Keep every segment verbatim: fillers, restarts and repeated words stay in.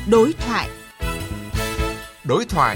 Đối thoại. Đối thoại.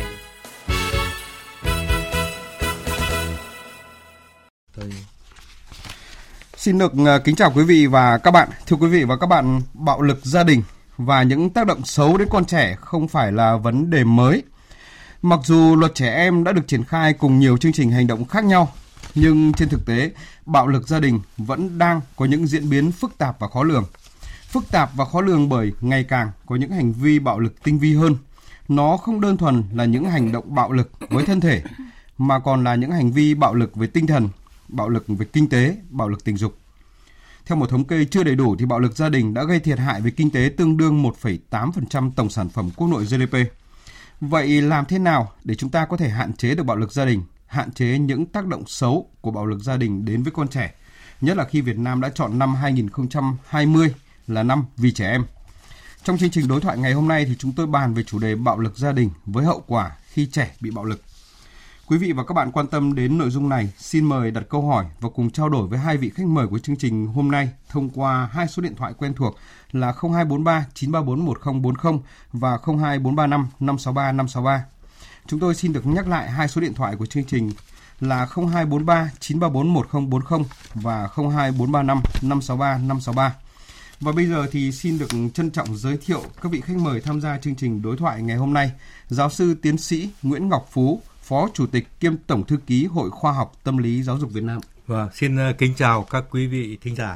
Xin được kính chào quý vị và các bạn. Thưa quý vị và các bạn, bạo lực gia đình và những tác động xấu đến con trẻ không phải là vấn đề mới. Mặc dù luật trẻ em đã được triển khai cùng nhiều chương trình hành động khác nhau, nhưng trên thực tế, bạo lực gia đình vẫn đang có những diễn biến phức tạp và khó lường. Phức tạp và khó lường bởi ngày càng có những hành vi bạo lực tinh vi hơn. Nó không đơn thuần là những hành động bạo lực với thân thể, mà còn là những hành vi bạo lực với tinh thần, bạo lực về kinh tế, bạo lực tình dục. Theo một thống kê chưa đầy đủ thì bạo lực gia đình đã gây thiệt hại về kinh tế tương đương một phẩy tám phần trăm tổng sản phẩm quốc nội giê đê pê. Vậy làm thế nào để chúng ta có thể hạn chế được bạo lực gia đình, hạn chế những tác động xấu của bạo lực gia đình đến với con trẻ, nhất là khi Việt Nam đã chọn năm hai không hai không là năm vì trẻ em. Trong chương trình đối thoại ngày hôm nay thì chúng tôi bàn về chủ đề bạo lực gia đình với hậu quả khi trẻ bị bạo lực. Quý vị và các bạn quan tâm đến nội dung này, xin mời đặt câu hỏi và cùng trao đổi với hai vị khách mời của chương trình hôm nay thông qua hai số điện thoại quen thuộc là không hai bốn ba chín ba bốn một không bốn không và không hai bốn ba năm năm sáu ba năm sáu ba. Chúng tôi xin được nhắc lại hai số điện thoại của chương trình là không hai bốn ba chín ba bốn một không bốn không và không hai bốn ba năm năm sáu ba năm sáu ba. Và bây giờ thì xin được trân trọng giới thiệu các vị khách mời tham gia chương trình đối thoại ngày hôm nay. Giáo sư tiến sĩ Nguyễn Ngọc Phú, Phó Chủ tịch kiêm Tổng Thư ký Hội Khoa học Tâm lý Giáo dục Việt Nam. Vâng, xin kính chào các quý vị thính giả.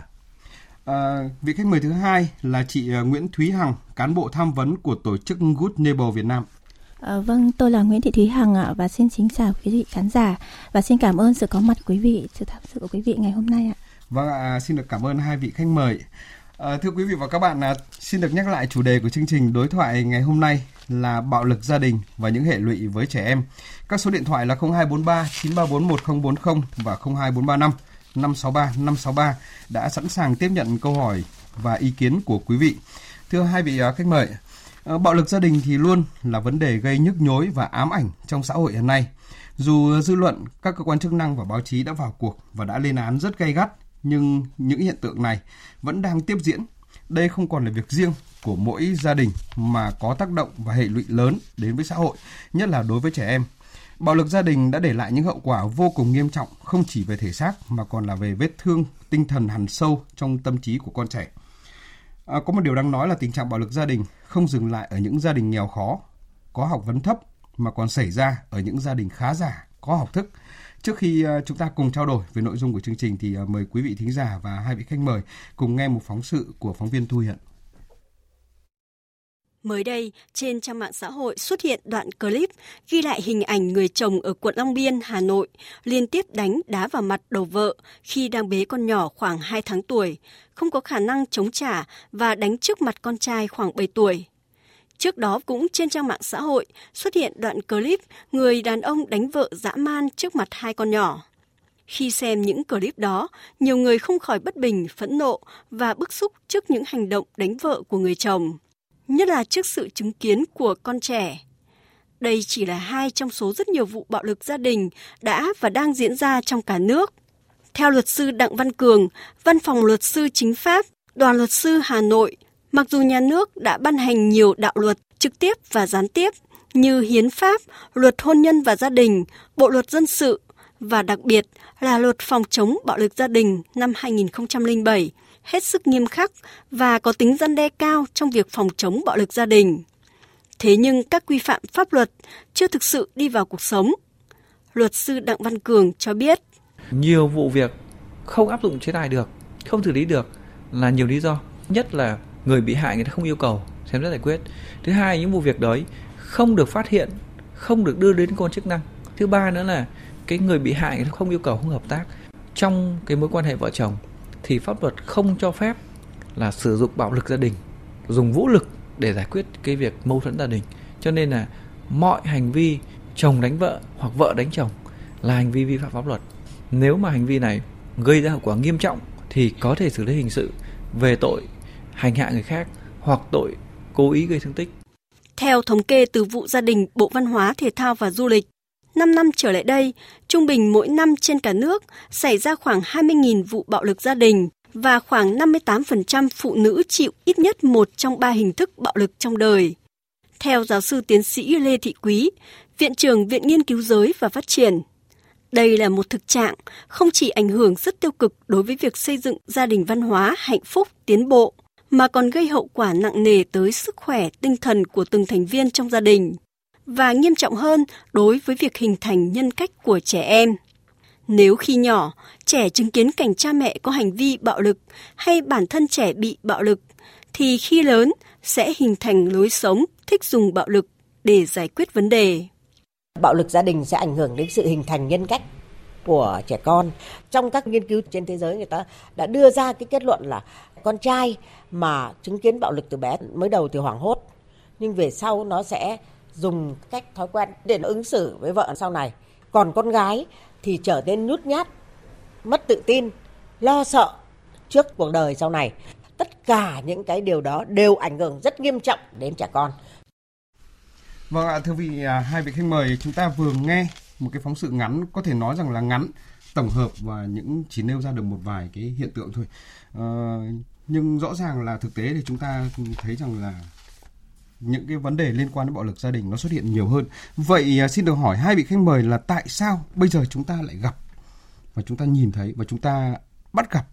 À, vị khách mời thứ hai là chị Nguyễn Thúy Hằng, cán bộ tham vấn của tổ chức Good Neighbor Việt Nam. À, vâng, tôi là Nguyễn Thị Thúy Hằng ạ, và xin kính chào quý vị khán giả và xin cảm ơn sự có mặt quý vị, sự tham dự của quý vị ngày hôm nay ạ. Vâng ạ, xin được cảm ơn hai vị khách mời. À, thưa quý vị và các bạn, à, xin được nhắc lại chủ đề của chương trình đối thoại ngày hôm nay là bạo lực gia đình và những hệ lụy với trẻ em. Các số điện thoại là không hai bốn ba chín ba bốn một không bốn không và không hai bốn ba năm năm sáu ba năm sáu ba đã sẵn sàng tiếp nhận câu hỏi và ý kiến của quý vị. Thưa hai vị khách mời, à, bạo lực gia đình thì luôn là vấn đề gây nhức nhối và ám ảnh trong xã hội hiện nay. Dù dư luận, các cơ quan chức năng và báo chí đã vào cuộc và đã lên án rất gay gắt, nhưng những hiện tượng này vẫn đang tiếp diễn. Đây không còn là việc riêng của mỗi gia đình mà có tác động và hệ lụy lớn đến với xã hội, nhất là đối với trẻ em. Bạo lực gia đình đã để lại những hậu quả vô cùng nghiêm trọng, không chỉ về thể xác mà còn là về vết thương tinh thần hằn sâu trong tâm trí của con trẻ. À, có một điều đáng nói là tình trạng bạo lực gia đình không dừng lại ở những gia đình nghèo khó, có học vấn thấp mà còn xảy ra ở những gia đình khá giả, có học thức. Trước khi chúng ta cùng trao đổi về nội dung của chương trình thì mời quý vị thính giả và hai vị khách mời cùng nghe một phóng sự của phóng viên Thu Hiền. Mới đây, trên trang mạng xã hội xuất hiện đoạn clip ghi lại hình ảnh người chồng ở quận Long Biên, Hà Nội liên tiếp đánh đá vào mặt đầu vợ khi đang bế con nhỏ khoảng hai tháng tuổi, không có khả năng chống trả và đánh trước mặt con trai khoảng bảy tuổi. Trước đó cũng trên trang mạng xã hội xuất hiện đoạn clip người đàn ông đánh vợ dã man trước mặt hai con nhỏ. Khi xem những clip đó, nhiều người không khỏi bất bình, phẫn nộ và bức xúc trước những hành động đánh vợ của người chồng, nhất là trước sự chứng kiến của con trẻ. Đây chỉ là hai trong số rất nhiều vụ bạo lực gia đình đã và đang diễn ra trong cả nước. Theo luật sư Đặng Văn Cường, Văn phòng Luật sư Chính pháp, Đoàn Luật sư Hà Nội, mặc dù nhà nước đã ban hành nhiều đạo luật trực tiếp và gián tiếp như Hiến pháp, Luật Hôn nhân và Gia đình, Bộ Luật Dân sự và đặc biệt là Luật Phòng chống bạo lực gia đình năm hai không không bảy, hết sức nghiêm khắc và có tính răn đe cao trong việc phòng chống bạo lực gia đình. Thế nhưng các quy phạm pháp luật chưa thực sự đi vào cuộc sống. Luật sư Đặng Văn Cường cho biết. Nhiều vụ việc không áp dụng chế tài được, không xử lý được là nhiều lý do. Nhất là người bị hại người ta không yêu cầu xem xét giải quyết. Thứ hai, những vụ việc đấy không được phát hiện, không được đưa đến cơ quan chức năng. Thứ ba nữa là cái người bị hại người ta không yêu cầu, không hợp tác. Trong cái mối quan hệ vợ chồng thì pháp luật không cho phép là sử dụng bạo lực gia đình, dùng vũ lực để giải quyết cái việc mâu thuẫn gia đình. Cho nên là mọi hành vi chồng đánh vợ hoặc vợ đánh chồng là hành vi vi phạm pháp luật. Nếu mà hành vi này gây ra hậu quả nghiêm trọng thì có thể xử lý hình sự về tội hành hạ người khác hoặc tội cố ý gây thương tích. Theo thống kê từ vụ gia đình Bộ Văn hóa, Thể thao và Du lịch, năm năm trở lại đây, trung bình mỗi năm trên cả nước xảy ra khoảng hai mươi nghìn vụ bạo lực gia đình và khoảng năm mươi tám phần trăm phụ nữ chịu ít nhất một trong ba hình thức bạo lực trong đời. Theo giáo sư tiến sĩ Lê Thị Quý, Viện trưởng Viện Nghiên cứu Giới và Phát triển, đây là một thực trạng không chỉ ảnh hưởng rất tiêu cực đối với việc xây dựng gia đình văn hóa, hạnh phúc, tiến bộ, mà còn gây hậu quả nặng nề tới sức khỏe, tinh thần của từng thành viên trong gia đình, và nghiêm trọng hơn đối với việc hình thành nhân cách của trẻ em. Nếu khi nhỏ, trẻ chứng kiến cảnh cha mẹ có hành vi bạo lực hay bản thân trẻ bị bạo lực, thì khi lớn sẽ hình thành lối sống thích dùng bạo lực để giải quyết vấn đề. Bạo lực gia đình sẽ ảnh hưởng đến sự hình thành nhân cách của trẻ con. Trong các nghiên cứu trên thế giới, người ta đã đưa ra cái kết luận là con trai mà chứng kiến bạo lực từ bé mới đầu thì hoảng hốt, nhưng về sau nó sẽ dùng cách thói quen để nó ứng xử với vợ sau này. Còn con gái thì trở nên nhút nhát, mất tự tin, lo sợ trước cuộc đời sau này. Tất cả những cái điều đó đều ảnh hưởng rất nghiêm trọng đến trẻ con. Vâng ạ, thưa vị hai vị khách mời, chúng ta vừa nghe một cái phóng sự ngắn, có thể nói rằng là ngắn, tổng hợp và những chỉ nêu ra được một vài cái hiện tượng thôi. Ờ, nhưng rõ ràng là thực tế thì chúng ta thấy rằng là những cái vấn đề liên quan đến bạo lực gia đình nó xuất hiện nhiều hơn. Vậy xin được hỏi hai vị khách mời là tại sao bây giờ chúng ta lại gặp và chúng ta nhìn thấy và chúng ta bắt gặp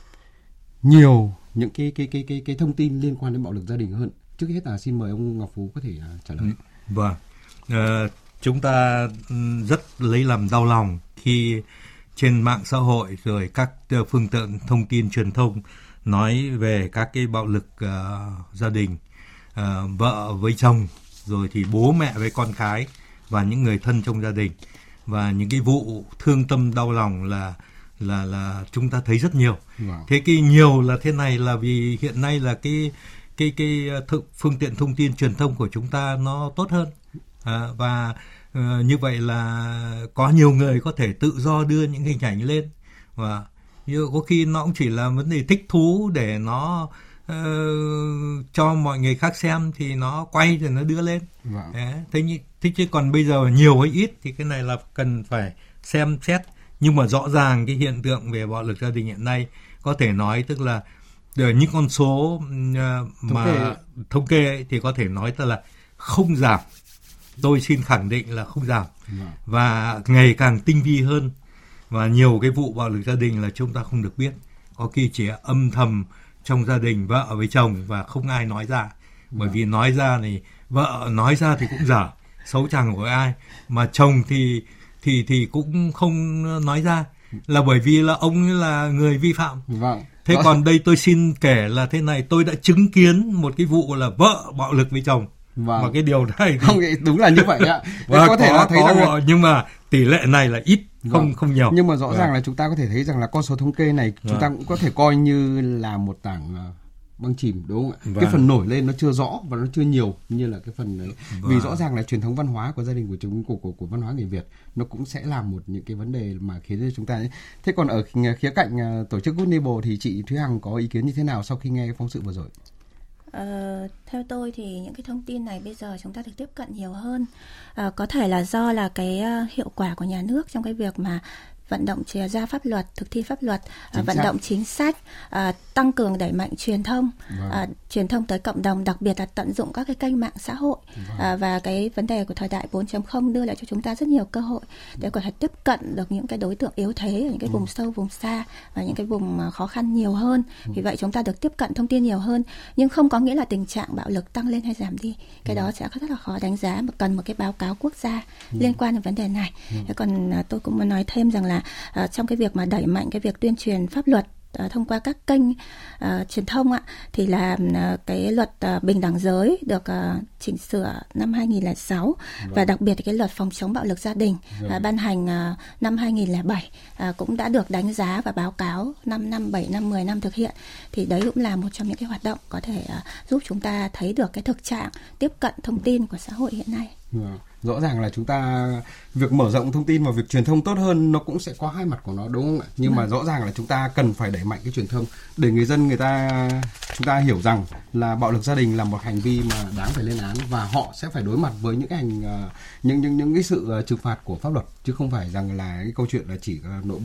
nhiều những cái cái cái cái cái thông tin liên quan đến bạo lực gia đình hơn? Trước hết là xin mời ông Ngọc Phú có thể uh, trả lời. Vâng, uh, chúng ta rất lấy làm đau lòng khi trên mạng xã hội rồi các phương tiện thông tin truyền thông nói về các cái bạo lực uh, gia đình, uh, vợ với chồng, rồi thì bố mẹ với con cái và những người thân trong gia đình, và những cái vụ thương tâm đau lòng là là là chúng ta thấy rất nhiều. Wow. Thế cái nhiều là thế này là vì hiện nay là cái cái cái th- phương tiện thông tin truyền thông của chúng ta nó tốt hơn, à, và uh, như vậy là có nhiều người có thể tự do đưa những hình ảnh lên, và như có khi nó cũng chỉ là vấn đề thích thú để nó uh, cho mọi người khác xem thì nó quay rồi nó đưa lên. Wow. Thế, thế, như, thế chứ còn bây giờ nhiều hay ít thì cái này là cần phải xem xét. Nhưng mà rõ ràng cái hiện tượng về bạo lực gia đình hiện nay có thể nói tức là những con số uh, mà thống kê, thống kê ấy, thì có thể nói tức là không giảm. Tôi xin khẳng định là không giảm. Yeah. Và ngày càng tinh vi hơn. Và nhiều cái vụ bạo lực gia đình là chúng ta không được biết. Có khi chỉ âm thầm trong gia đình, vợ với chồng, và không ai nói ra. Bởi yeah. vì nói ra thì vợ nói ra thì cũng dở, xấu chẳng của ai. Mà chồng thì thì thì cũng không nói ra, là bởi vì là ông là người vi phạm. Vâng. Thế đó. Còn đây tôi xin kể là thế này, tôi đã chứng kiến một cái vụ là vợ bạo lực với chồng. Vâng. Và cái điều này thì... không, đúng là như vậy ạ. Và có thể có, là thấy có, rằng là... nhưng mà tỷ lệ này là ít, không vâng. không nhiều. Nhưng mà rõ vâng. ràng là chúng ta có thể thấy rằng là con số thống kê này chúng vâng. ta cũng có thể coi như là một tảng băng chìm, đúng không ạ? Vâng. Cái phần nổi lên nó chưa rõ và nó chưa nhiều như là cái phần đấy. Vâng. Vì rõ ràng là truyền thống văn hóa của gia đình của chúng của của, của văn hóa người Việt nó cũng sẽ là một những cái vấn đề mà khiến cho chúng ta ấy. Thế còn ở khía cạnh tổ chức Good Neighbor thì chị Thúy Hằng có ý kiến như thế nào sau khi nghe phóng sự vừa rồi? Ờ, theo tôi thì những cái thông tin này bây giờ chúng ta được tiếp cận nhiều hơn. À, có thể là do là cái uh, hiệu quả của nhà nước trong cái việc mà vận động ra pháp luật, thực thi pháp luật, à, vận động chính sách, à, tăng cường đẩy mạnh truyền thông, vâng. à, truyền thông tới cộng đồng, đặc biệt là tận dụng các cái kênh mạng xã hội, vâng. à, và cái vấn đề của thời đại bốn chấm không đưa lại cho chúng ta rất nhiều cơ hội để có thể tiếp cận được những cái đối tượng yếu thế ở những cái vùng ừ. sâu, vùng xa và những cái vùng khó khăn nhiều hơn. Ừ. Vì vậy chúng ta được tiếp cận thông tin nhiều hơn, nhưng không có nghĩa là tình trạng bạo lực tăng lên hay giảm đi. Cái ừ. đó sẽ rất là khó đánh giá, mà cần một cái báo cáo quốc gia ừ. liên quan đến vấn đề này. Ừ. Thế còn à, tôi cũng muốn nói thêm rằng là À, trong cái việc mà đẩy mạnh cái việc tuyên truyền pháp luật à, thông qua các kênh à, truyền thông ạ, thì là à, cái luật à, bình đẳng giới được à, chỉnh sửa năm hai nghìn lẻ sáu, vâng. và đặc biệt cái luật phòng chống bạo lực gia đình à, ban hành à, năm hai nghìn lẻ bảy à, cũng đã được đánh giá và báo cáo năm năm, bảy năm, mười năm thực hiện. Thì đấy cũng là một trong những cái hoạt động có thể à, giúp chúng ta thấy được cái thực trạng tiếp cận thông tin của xã hội hiện nay. Vâng. Rõ ràng là chúng ta việc mở rộng thông tin và việc truyền thông tốt hơn nó cũng sẽ có hai mặt của nó, đúng không ạ? Nhưng vâng. mà rõ ràng là chúng ta cần phải đẩy mạnh cái truyền thông để người dân người ta chúng ta hiểu rằng là bạo lực gia đình là một hành vi mà đáng phải lên án, và họ sẽ phải đối mặt với những cái hành những những những cái sự trừng phạt của pháp luật, chứ không phải rằng là cái câu chuyện là chỉ nội bộ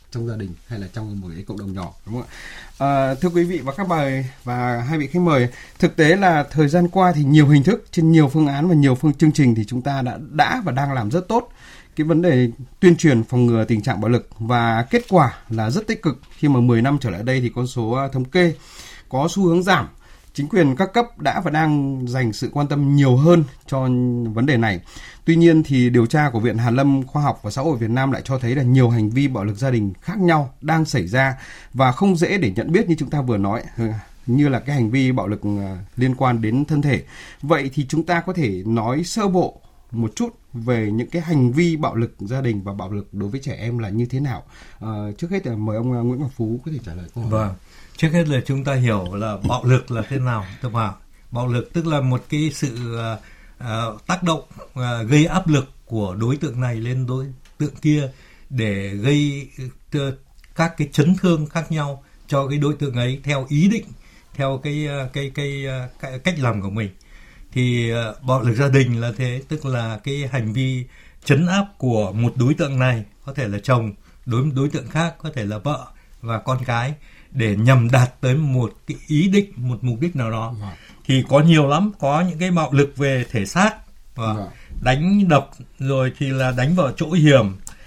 trong gia đình hay là trong một cái cộng đồng nhỏ, đúng không ạ? À, thưa quý vị và các bạn và hai vị khách mời, thực tế là thời gian qua thì nhiều hình thức, trên nhiều phương án và nhiều phương chương trình thì chúng ta đã đã và đang làm rất tốt cái vấn đề tuyên truyền phòng ngừa tình trạng bạo lực, và kết quả là rất tích cực khi mà mười năm trở lại đây thì con số thống kê có xu hướng giảm. Chính quyền các cấp đã và đang dành sự quan tâm nhiều hơn cho vấn đề này. Tuy nhiên thì điều tra của Viện Hàn lâm Khoa học và Xã hội Việt Nam lại cho thấy là nhiều hành vi bạo lực gia đình khác nhau đang xảy ra và không dễ để nhận biết như chúng ta vừa nói, như là cái hành vi bạo lực liên quan đến thân thể. Vậy thì chúng ta có thể nói sơ bộ một chút về những cái hành vi bạo lực gia đình và bạo lực đối với trẻ em là như thế nào. À, trước hết là mời ông Nguyễn Ngọc Phú có thể trả lời câu hỏi. Vâng. Trước hết là chúng ta hiểu là bạo lực là thế nào, thưa bà. Bạo lực tức là một cái sự uh, uh, tác động uh, gây áp lực của đối tượng này lên đối tượng kia để gây uh, các cái chấn thương khác nhau cho cái đối tượng ấy theo ý định, theo cái uh, cái cái, uh, cái cách làm của mình. Thì uh, bạo lực gia đình là thế, tức là cái hành vi trấn áp của một đối tượng này, có thể là chồng, đối đối tượng khác có thể là vợ và con cái, để nhằm đạt tới một cái ý định, một mục đích nào đó. Vâng. Thì có nhiều lắm, có những cái bạo lực về thể xác, vâng. đánh đập, rồi thì là đánh vào chỗ hiểm,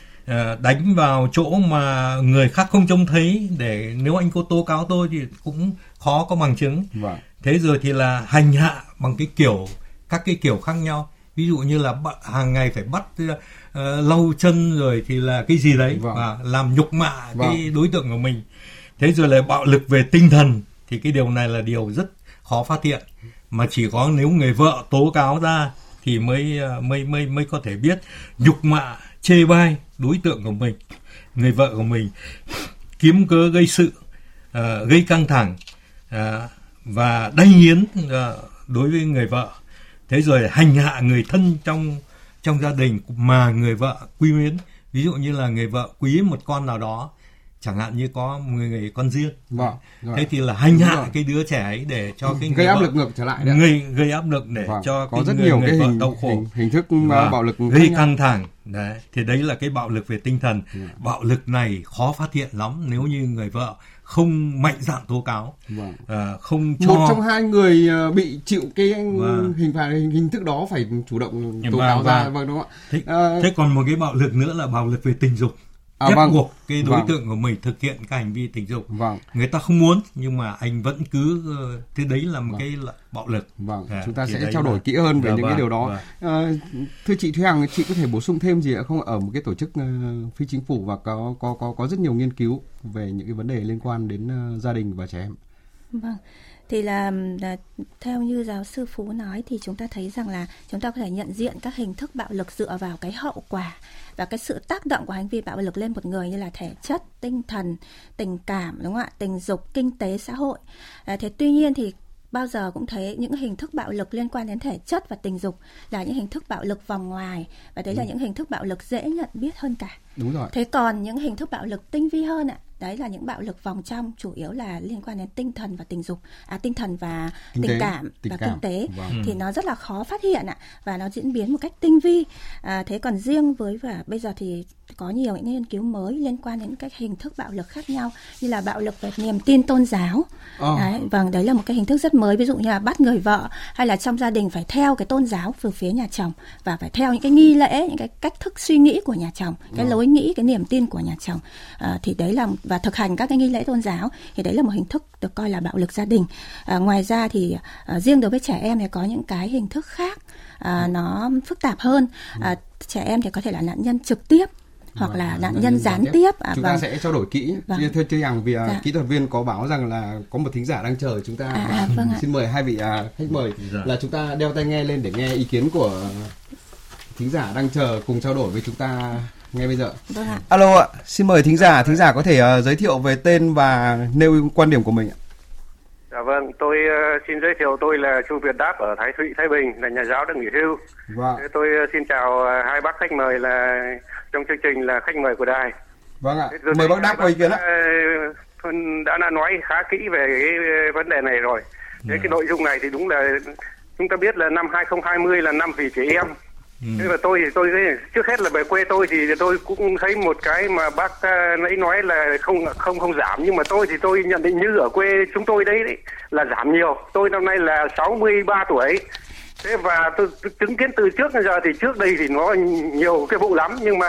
đánh vào chỗ mà người khác không trông thấy, để nếu anh có tố cáo tôi thì cũng khó có bằng chứng. Vâng. Thế rồi thì là hành hạ bằng cái kiểu, các cái kiểu khác nhau. Ví dụ như là hàng ngày phải bắt uh, lau chân, rồi thì là cái gì đấy, vâng. và làm nhục mạ vâng. cái đối tượng của mình. Thế rồi là bạo lực về tinh thần, thì cái điều này là điều rất khó phát hiện, mà chỉ có nếu người vợ tố cáo ra thì mới mới mới mới có thể biết. Nhục mạ, chê bai đối tượng của mình, người vợ của mình, kiếm cớ gây sự, uh, gây căng thẳng uh, và đay nghiến uh, đối với người vợ. Thế rồi hành hạ người thân trong trong gia đình mà người vợ quý mến. Ví dụ như là người vợ quý một con nào đó, chẳng hạn như có một người con riêng, vâng, thế thì là hành hạ cái đứa trẻ ấy để cho cái gây áp lực ngược trở lại đấy. Gây gây áp lực để vâng. cho có cái rất người, nhiều người cái vợ hình, đau khổ, hình, hình thức bạo lực gây căng thẳng. Đấy, thì đấy là cái bạo lực về tinh thần. Yeah. Bạo lực này khó phát hiện lắm nếu như người vợ không mạnh dạn tố cáo, vâng. à, không cho một trong hai người bị chịu cái vâng. hình phạt hình, hình thức đó phải chủ động tố cáo ra, vâng, đúng không ạ? Thế, à, thế còn một cái bạo lực nữa là bạo lực về tình dục. À, ép vâng. buộc cái đối vâng. tượng của mình thực hiện cái hành vi tình dục. Vâng. Người ta không muốn nhưng mà anh vẫn cứ, thế đấy là một vâng. cái là bạo lực. Vâng. À, chúng ta sẽ trao đổi là... kỹ hơn về dạ, những vâng. cái điều đó. Vâng. À, thưa chị Thúy Hằng, chị có thể bổ sung thêm gì ạ không? Ở một cái tổ chức uh, phi chính phủ và có có có có rất nhiều nghiên cứu về những cái vấn đề liên quan đến uh, gia đình và trẻ em. Vâng. Thì là, là theo như giáo sư Phú nói thì chúng ta thấy rằng là chúng ta có thể nhận diện các hình thức bạo lực dựa vào cái hậu quả và cái sự tác động của hành vi bạo lực lên một người, như là thể chất, tinh thần, tình cảm, đúng không ạ, tình dục, kinh tế, xã hội. À, thế tuy nhiên thì bao giờ cũng thấy những hình thức bạo lực liên quan đến thể chất và tình dục là những hình thức bạo lực vòng ngoài, và đấy ừ. là những hình thức bạo lực dễ nhận biết hơn cả. Đúng rồi. Thế còn những hình thức bạo lực tinh vi hơn ạ, đấy là những bạo lực vòng trong, chủ yếu là liên quan đến tinh thần và tình dục, à tinh thần và kinh tình tế, cảm tình và cảm. kinh tế, vâng. thì nó rất là khó phát hiện ạ, và nó diễn biến một cách tinh vi. À, thế còn riêng với và bây giờ thì có nhiều những nghiên cứu mới liên quan đến các hình thức bạo lực khác nhau, như là bạo lực về niềm tin tôn giáo. Oh. Đấy, vâng, đấy là một cái hình thức rất mới, ví dụ như là bắt người vợ hay là trong gia đình phải theo cái tôn giáo từ phía nhà chồng, và phải theo những cái nghi lễ, những cái cách thức suy nghĩ của nhà chồng, cái oh. lối nghĩ, cái niềm tin của nhà chồng. À, thì đấy là và thực hành các cái nghi lễ tôn giáo, thì đấy là một hình thức được coi là bạo lực gia đình. À, ngoài ra thì à, riêng đối với trẻ em thì có những cái hình thức khác, à, nó phức tạp hơn. À, trẻ em thì có thể là nạn nhân trực tiếp hoặc vâng, là nạn nhân gián tiếp. tiếp. À, chúng vâng. ta sẽ trao đổi kỹ. Vâng. Thưa Thúy Hằng, vì dạ. kỹ thuật viên có báo rằng là có một thính giả đang chờ chúng ta. À, à, vâng xin mời hai vị à, khách mời dạ. là chúng ta đeo tai nghe lên để nghe ý kiến của thính giả đang chờ cùng trao đổi với chúng ta ngay bây giờ. Vâng ạ. Alo ạ, xin mời thính giả, thính giả có thể uh, giới thiệu về tên và nêu quan điểm của mình ạ. Dạ vâng, tôi uh, xin giới thiệu, tôi là Chu Việt Đáp ở Thái Thụy, Thái Bình, là nhà giáo đang nghỉ hưu. Vâng. Tôi uh, xin chào uh, hai bác khách mời là trong chương trình là khách mời của đài. Vâng ạ, mời bác Đáp có ý kiến ạ. Uh, đã, đã nói khá kỹ về cái vấn đề này rồi. Thế yeah. cái nội dung này thì đúng là chúng ta biết là năm hai không hai không là năm vì trẻ em. Ừ. Thế mà tôi thì tôi trước hết là về quê tôi thì tôi cũng thấy một cái mà bác nãy nói là không không không giảm, nhưng mà tôi thì tôi nhận định như ở quê chúng tôi đấy, đấy là giảm nhiều. Tôi năm nay là sáu mươi ba tuổi. Thế và tôi, tôi chứng kiến từ trước đến giờ thì trước đây thì nó nhiều cái vụ lắm, nhưng mà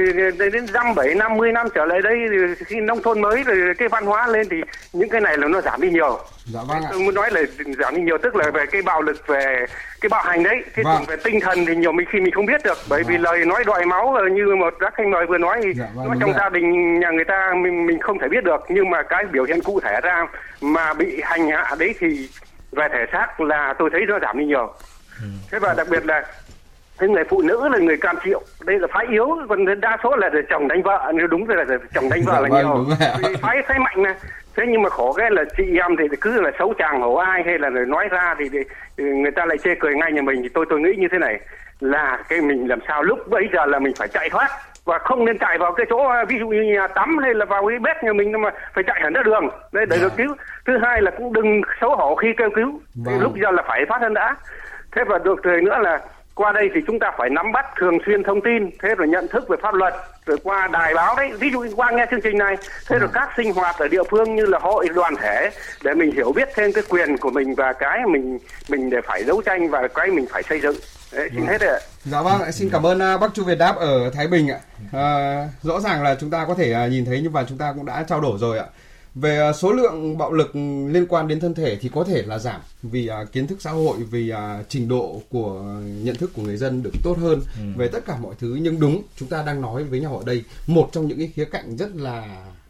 đến dăm bảy năm mươi năm trở lại đây thì khi nông thôn mới rồi cái văn hóa lên thì những cái này là nó giảm đi nhiều. Dạ vâng ạ. Tôi muốn nói là giảm đi nhiều tức là về cái bạo lực, về cái bạo hành đấy. Thế vâng. còn về tinh thần thì nhiều khi mình không biết được, bởi vâng. vì lời nói đòi máu như một các khách mời vừa nói thì dạ vâng, nó trong gia đình nhà người ta mình mình không thể biết được, nhưng mà cái biểu hiện cụ thể ra mà bị hành hạ đấy thì về thể xác là tôi thấy nó giảm đi nhiều. Ừ. Thế và đặc biệt là cái người phụ nữ là người cam chịu, đây là phái yếu, còn đa số là chồng đánh vợ, nếu đúng rồi là chồng đánh vợ là vâng, nhiều, phái phái mạnh này. Thế nhưng mà khổ cái là chị em thì cứ là xấu chàng hổ ai hay là nói ra thì, thì người ta lại chê cười ngay nhà mình. Thì tôi tôi nghĩ như thế này là cái mình làm sao lúc bấy giờ là mình phải chạy thoát và không nên chạy vào cái chỗ ví dụ như nhà tắm hay là vào cái bếp nhà mình, mà phải chạy hẳn ra đường để để được cứu. Thứ hai là cũng đừng xấu hổ khi kêu cứu. Vâng. Lúc giờ là phải thoát thân đã. Thế và được thời nữa là qua đây thì chúng ta phải nắm bắt thường xuyên thông tin, thế rồi nhận thức về pháp luật, rồi qua đài báo đấy, ví dụ qua nghe chương trình này, thế rồi các sinh hoạt ở địa phương như là hội đoàn thể để mình hiểu biết thêm cái quyền của mình và cái mình mình để phải đấu tranh và cái mình phải xây dựng. Đấy, xin hết rồi ạ. Dạ vâng, xin cảm ơn bác Chu Việt Đáp ở Thái Bình ạ. À, rõ ràng là chúng ta có thể nhìn thấy nhưng mà chúng ta cũng đã trao đổi rồi ạ. Về số lượng bạo lực liên quan đến thân thể thì có thể là giảm vì uh, kiến thức xã hội, vì uh, trình độ của nhận thức của người dân được tốt hơn ừ. về tất cả mọi thứ. Nhưng đúng, chúng ta đang nói với nhau ở đây một trong những cái khía cạnh rất là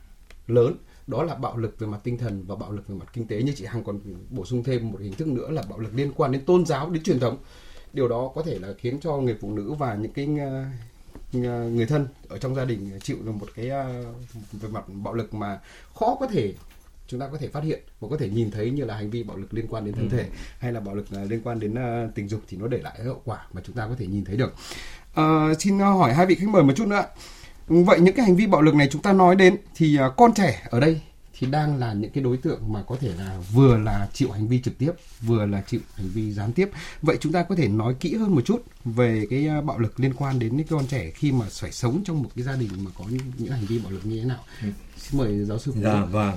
lớn, đó là bạo lực về mặt tinh thần và bạo lực về mặt kinh tế. Như chị Hằng còn bổ sung thêm một hình thức nữa là bạo lực liên quan đến tôn giáo, đến truyền thống. Điều đó có thể là khiến cho người phụ nữ và những cái uh, người thân ở trong gia đình chịu được một cái uh, về mặt bạo lực mà khó có thể chúng ta có thể phát hiện và có thể nhìn thấy, như là hành vi bạo lực liên quan đến thân ừ. thể hay là bạo lực uh, liên quan đến uh, tình dục thì nó để lại cái hậu quả mà chúng ta có thể nhìn thấy được. Uh, xin hỏi hai vị khách mời một chút nữa. Vậy những cái hành vi bạo lực này chúng ta nói đến thì uh, con trẻ ở đây thì đang là những cái đối tượng mà có thể là vừa là chịu hành vi trực tiếp, vừa là chịu hành vi gián tiếp. Vậy chúng ta có thể nói kỹ hơn một chút về cái bạo lực liên quan đến những con trẻ khi mà phải sống trong một cái gia đình mà có những hành vi bạo lực như thế nào? Ừ. Xin mời giáo sư. Dạ vâng.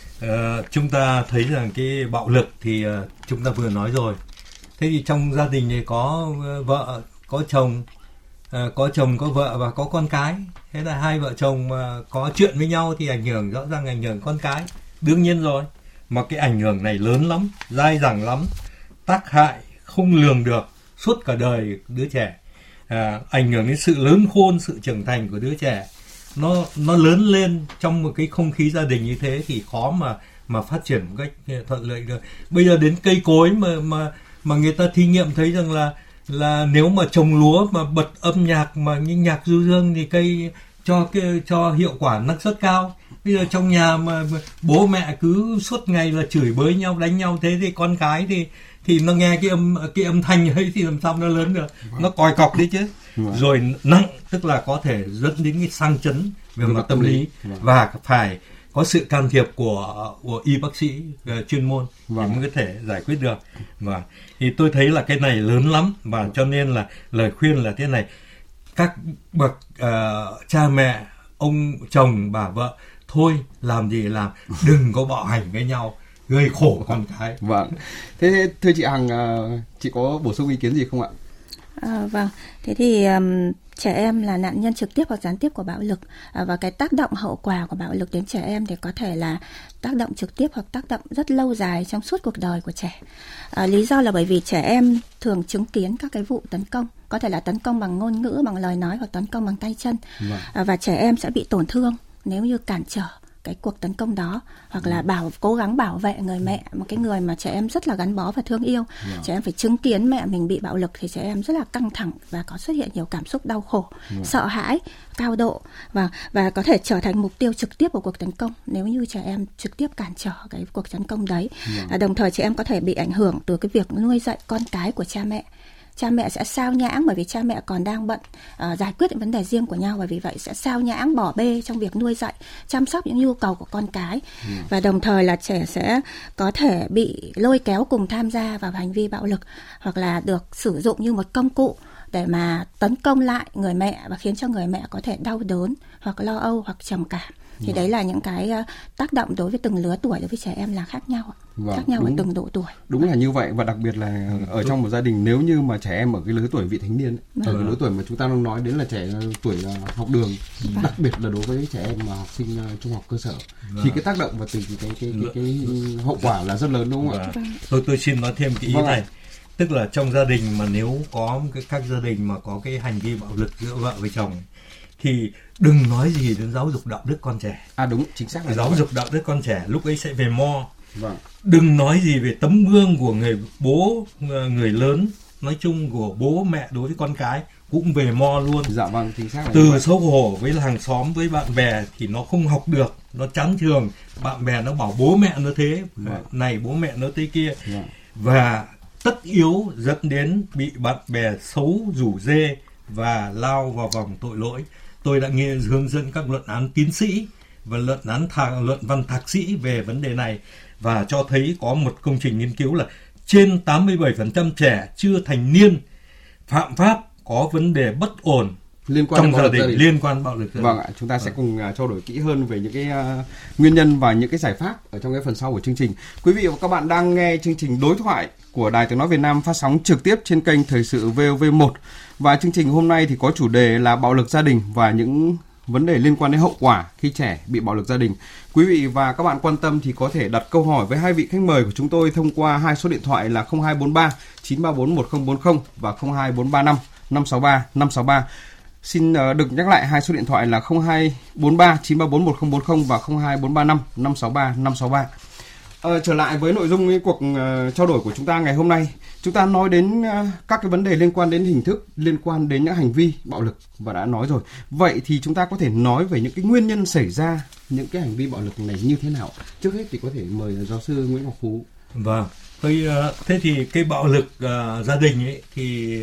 Ờ, chúng ta thấy rằng cái bạo lực thì uh, chúng ta vừa nói rồi. Thế thì trong gia đình này có vợ, có chồng, uh, có chồng, có vợ và có con cái. Thế là hai vợ chồng mà có chuyện với nhau thì ảnh hưởng, rõ ràng ảnh hưởng con cái. Đương nhiên rồi. Mà cái ảnh hưởng này lớn lắm, dai dẳng lắm, tác hại không lường được suốt cả đời đứa trẻ. À, ảnh hưởng đến sự lớn khôn, sự trưởng thành của đứa trẻ. Nó nó lớn lên trong một cái không khí gia đình như thế thì khó mà mà phát triển một cách thuận lợi được. Bây giờ đến cây cối mà mà mà người ta thí nghiệm thấy rằng là là nếu mà trồng lúa mà bật âm nhạc mà như nhạc du dương thì cây cho cái cho hiệu quả năng suất cao. Bây giờ trong nhà mà, mà bố mẹ cứ suốt ngày là chửi bới nhau, đánh nhau, thế thì con cái thì thì nó nghe cái âm cái âm thanh ấy thì làm sao nó lớn được, nó còi cọc đấy chứ. Rồi nặng tức là có thể dẫn đến cái sang chấn về mặt tâm lý và phải có sự can thiệp của của y bác sĩ uh, chuyên môn vâng. để mới có thể giải quyết được. Và thì tôi thấy là cái này lớn lắm và cho nên là lời khuyên là thế này: các bậc uh, cha mẹ, ông chồng bà vợ, thôi làm gì làm, đừng có bạo hành với nhau gây khổ con cái. Vâng. Thế thưa chị Hằng, chị có bổ sung ý kiến gì không ạ? À, vâng. Thế thì um, trẻ em là nạn nhân trực tiếp hoặc gián tiếp của bạo lực, à, và cái tác động hậu quả của bạo lực đến trẻ em thì có thể là tác động trực tiếp hoặc tác động rất lâu dài trong suốt cuộc đời của trẻ. À, lý do là bởi vì trẻ em thường chứng kiến các cái vụ tấn công, có thể là tấn công bằng ngôn ngữ, bằng lời nói hoặc tấn công bằng tay chân, vâng. à, và trẻ em sẽ bị tổn thương nếu như cản trở cái cuộc tấn công đó, hoặc là bảo cố gắng bảo vệ người mẹ, một cái người mà trẻ em rất là gắn bó và thương yêu. Yeah. Trẻ em phải chứng kiến mẹ mình bị bạo lực thì trẻ em rất là căng thẳng và có xuất hiện nhiều cảm xúc đau khổ, yeah. sợ hãi cao độ và và có thể trở thành mục tiêu trực tiếp của cuộc tấn công nếu như trẻ em trực tiếp cản trở cái cuộc tấn công đấy. Yeah. À, đồng thời trẻ em có thể bị ảnh hưởng từ cái việc nuôi dạy con cái của cha mẹ. Cha mẹ sẽ sao nhãng bởi vì cha mẹ còn đang bận uh, giải quyết những vấn đề riêng của nhau, và vì vậy sẽ sao nhãng bỏ bê trong việc nuôi dạy, chăm sóc những nhu cầu của con cái. Ừ. Và đồng thời là trẻ sẽ có thể bị lôi kéo cùng tham gia vào hành vi bạo lực, hoặc là được sử dụng như một công cụ để mà tấn công lại người mẹ và khiến cho người mẹ có thể đau đớn hoặc lo âu hoặc trầm cảm. Thì vâng. đấy là những cái tác động đối với từng lứa tuổi, đối với trẻ em là khác nhau, vâng, khác nhau đúng, ở từng độ tuổi. Đúng là như vậy, và đặc biệt là ở trong một gia đình, nếu như mà trẻ em ở cái lứa tuổi vị thành niên, vâng. ở cái lứa tuổi mà chúng ta đang nói đến là trẻ tuổi học đường, vâng. đặc biệt là đối với trẻ em mà học sinh trung học cơ sở, vâng. thì cái tác động và từ cái cái cái, cái, cái hậu quả là rất lớn, đúng không ạ? Vâng. Tôi tôi xin nói thêm cái ý vâng. này. Tức là trong gia đình mà nếu có cái, các gia đình mà có cái hành vi bạo lực giữa vợ với chồng thì đừng nói gì đến giáo dục đạo đức con trẻ. À đúng, chính xác là giáo dục đạo đức con trẻ lúc ấy sẽ về mo. Vâng. Đừng nói gì về tấm gương của người bố, người lớn, nói chung của bố mẹ đối với con cái cũng về mo luôn. Dạ vâng, chính xác là từ xấu hổ với hàng xóm, với bạn bè thì nó không học được, nó chán trường. Bạn bè nó bảo bố mẹ nó thế, vâng. này bố mẹ nó thế kia. Vâng. Và tất yếu dẫn đến bị bạn bè xấu rủ rê và lao vào vòng tội lỗi. Tôi đã nghe hướng dẫn các luận án tiến sĩ và luận án thạc, luận văn thạc sĩ về vấn đề này, và cho thấy có một công trình nghiên cứu là trên tám mươi bảy phần trăm trẻ chưa thành niên phạm pháp có vấn đề bất ổn liên quan trong gia đình, gia đình liên quan bạo lực gia đình. Vâng ạ, chúng ta sẽ cùng uh, trao đổi kỹ hơn về những cái uh, nguyên nhân và những cái giải pháp ở trong cái phần sau của chương trình. Quý vị và các bạn đang nghe chương trình Đối thoại của Đài Tiếng nói Việt Nam phát sóng trực tiếp trên kênh Thời sự vê o vê một, và chương trình hôm nay thì có chủ đề là bạo lực gia đình và những vấn đề liên quan đến hậu quả khi trẻ bị bạo lực gia đình. Quý vị và các bạn quan tâm thì có thể đặt câu hỏi với hai vị khách mời của chúng tôi thông qua hai số điện thoại là không hai bốn ba chín ba bốn một không bốn không và không hai bốn ba năm năm sáu ba năm sáu ba. Xin được nhắc lại hai số điện thoại là không hai bốn ba chín ba bốn một không bốn không và không hai bốn ba năm năm sáu ba năm sáu ba. Ờ, trở lại với nội dung cuộc uh, trao đổi của chúng ta ngày hôm nay, chúng ta nói đến uh, các cái vấn đề liên quan đến hình thức, liên quan đến những hành vi bạo lực và đã nói rồi. Vậy thì chúng ta có thể nói về những cái nguyên nhân xảy ra những cái hành vi bạo lực này như thế nào? Trước hết thì có thể mời giáo sư Nguyễn Ngọc Phú. Vâng, thế, uh, thế thì cái bạo lực uh, gia đình ấy thì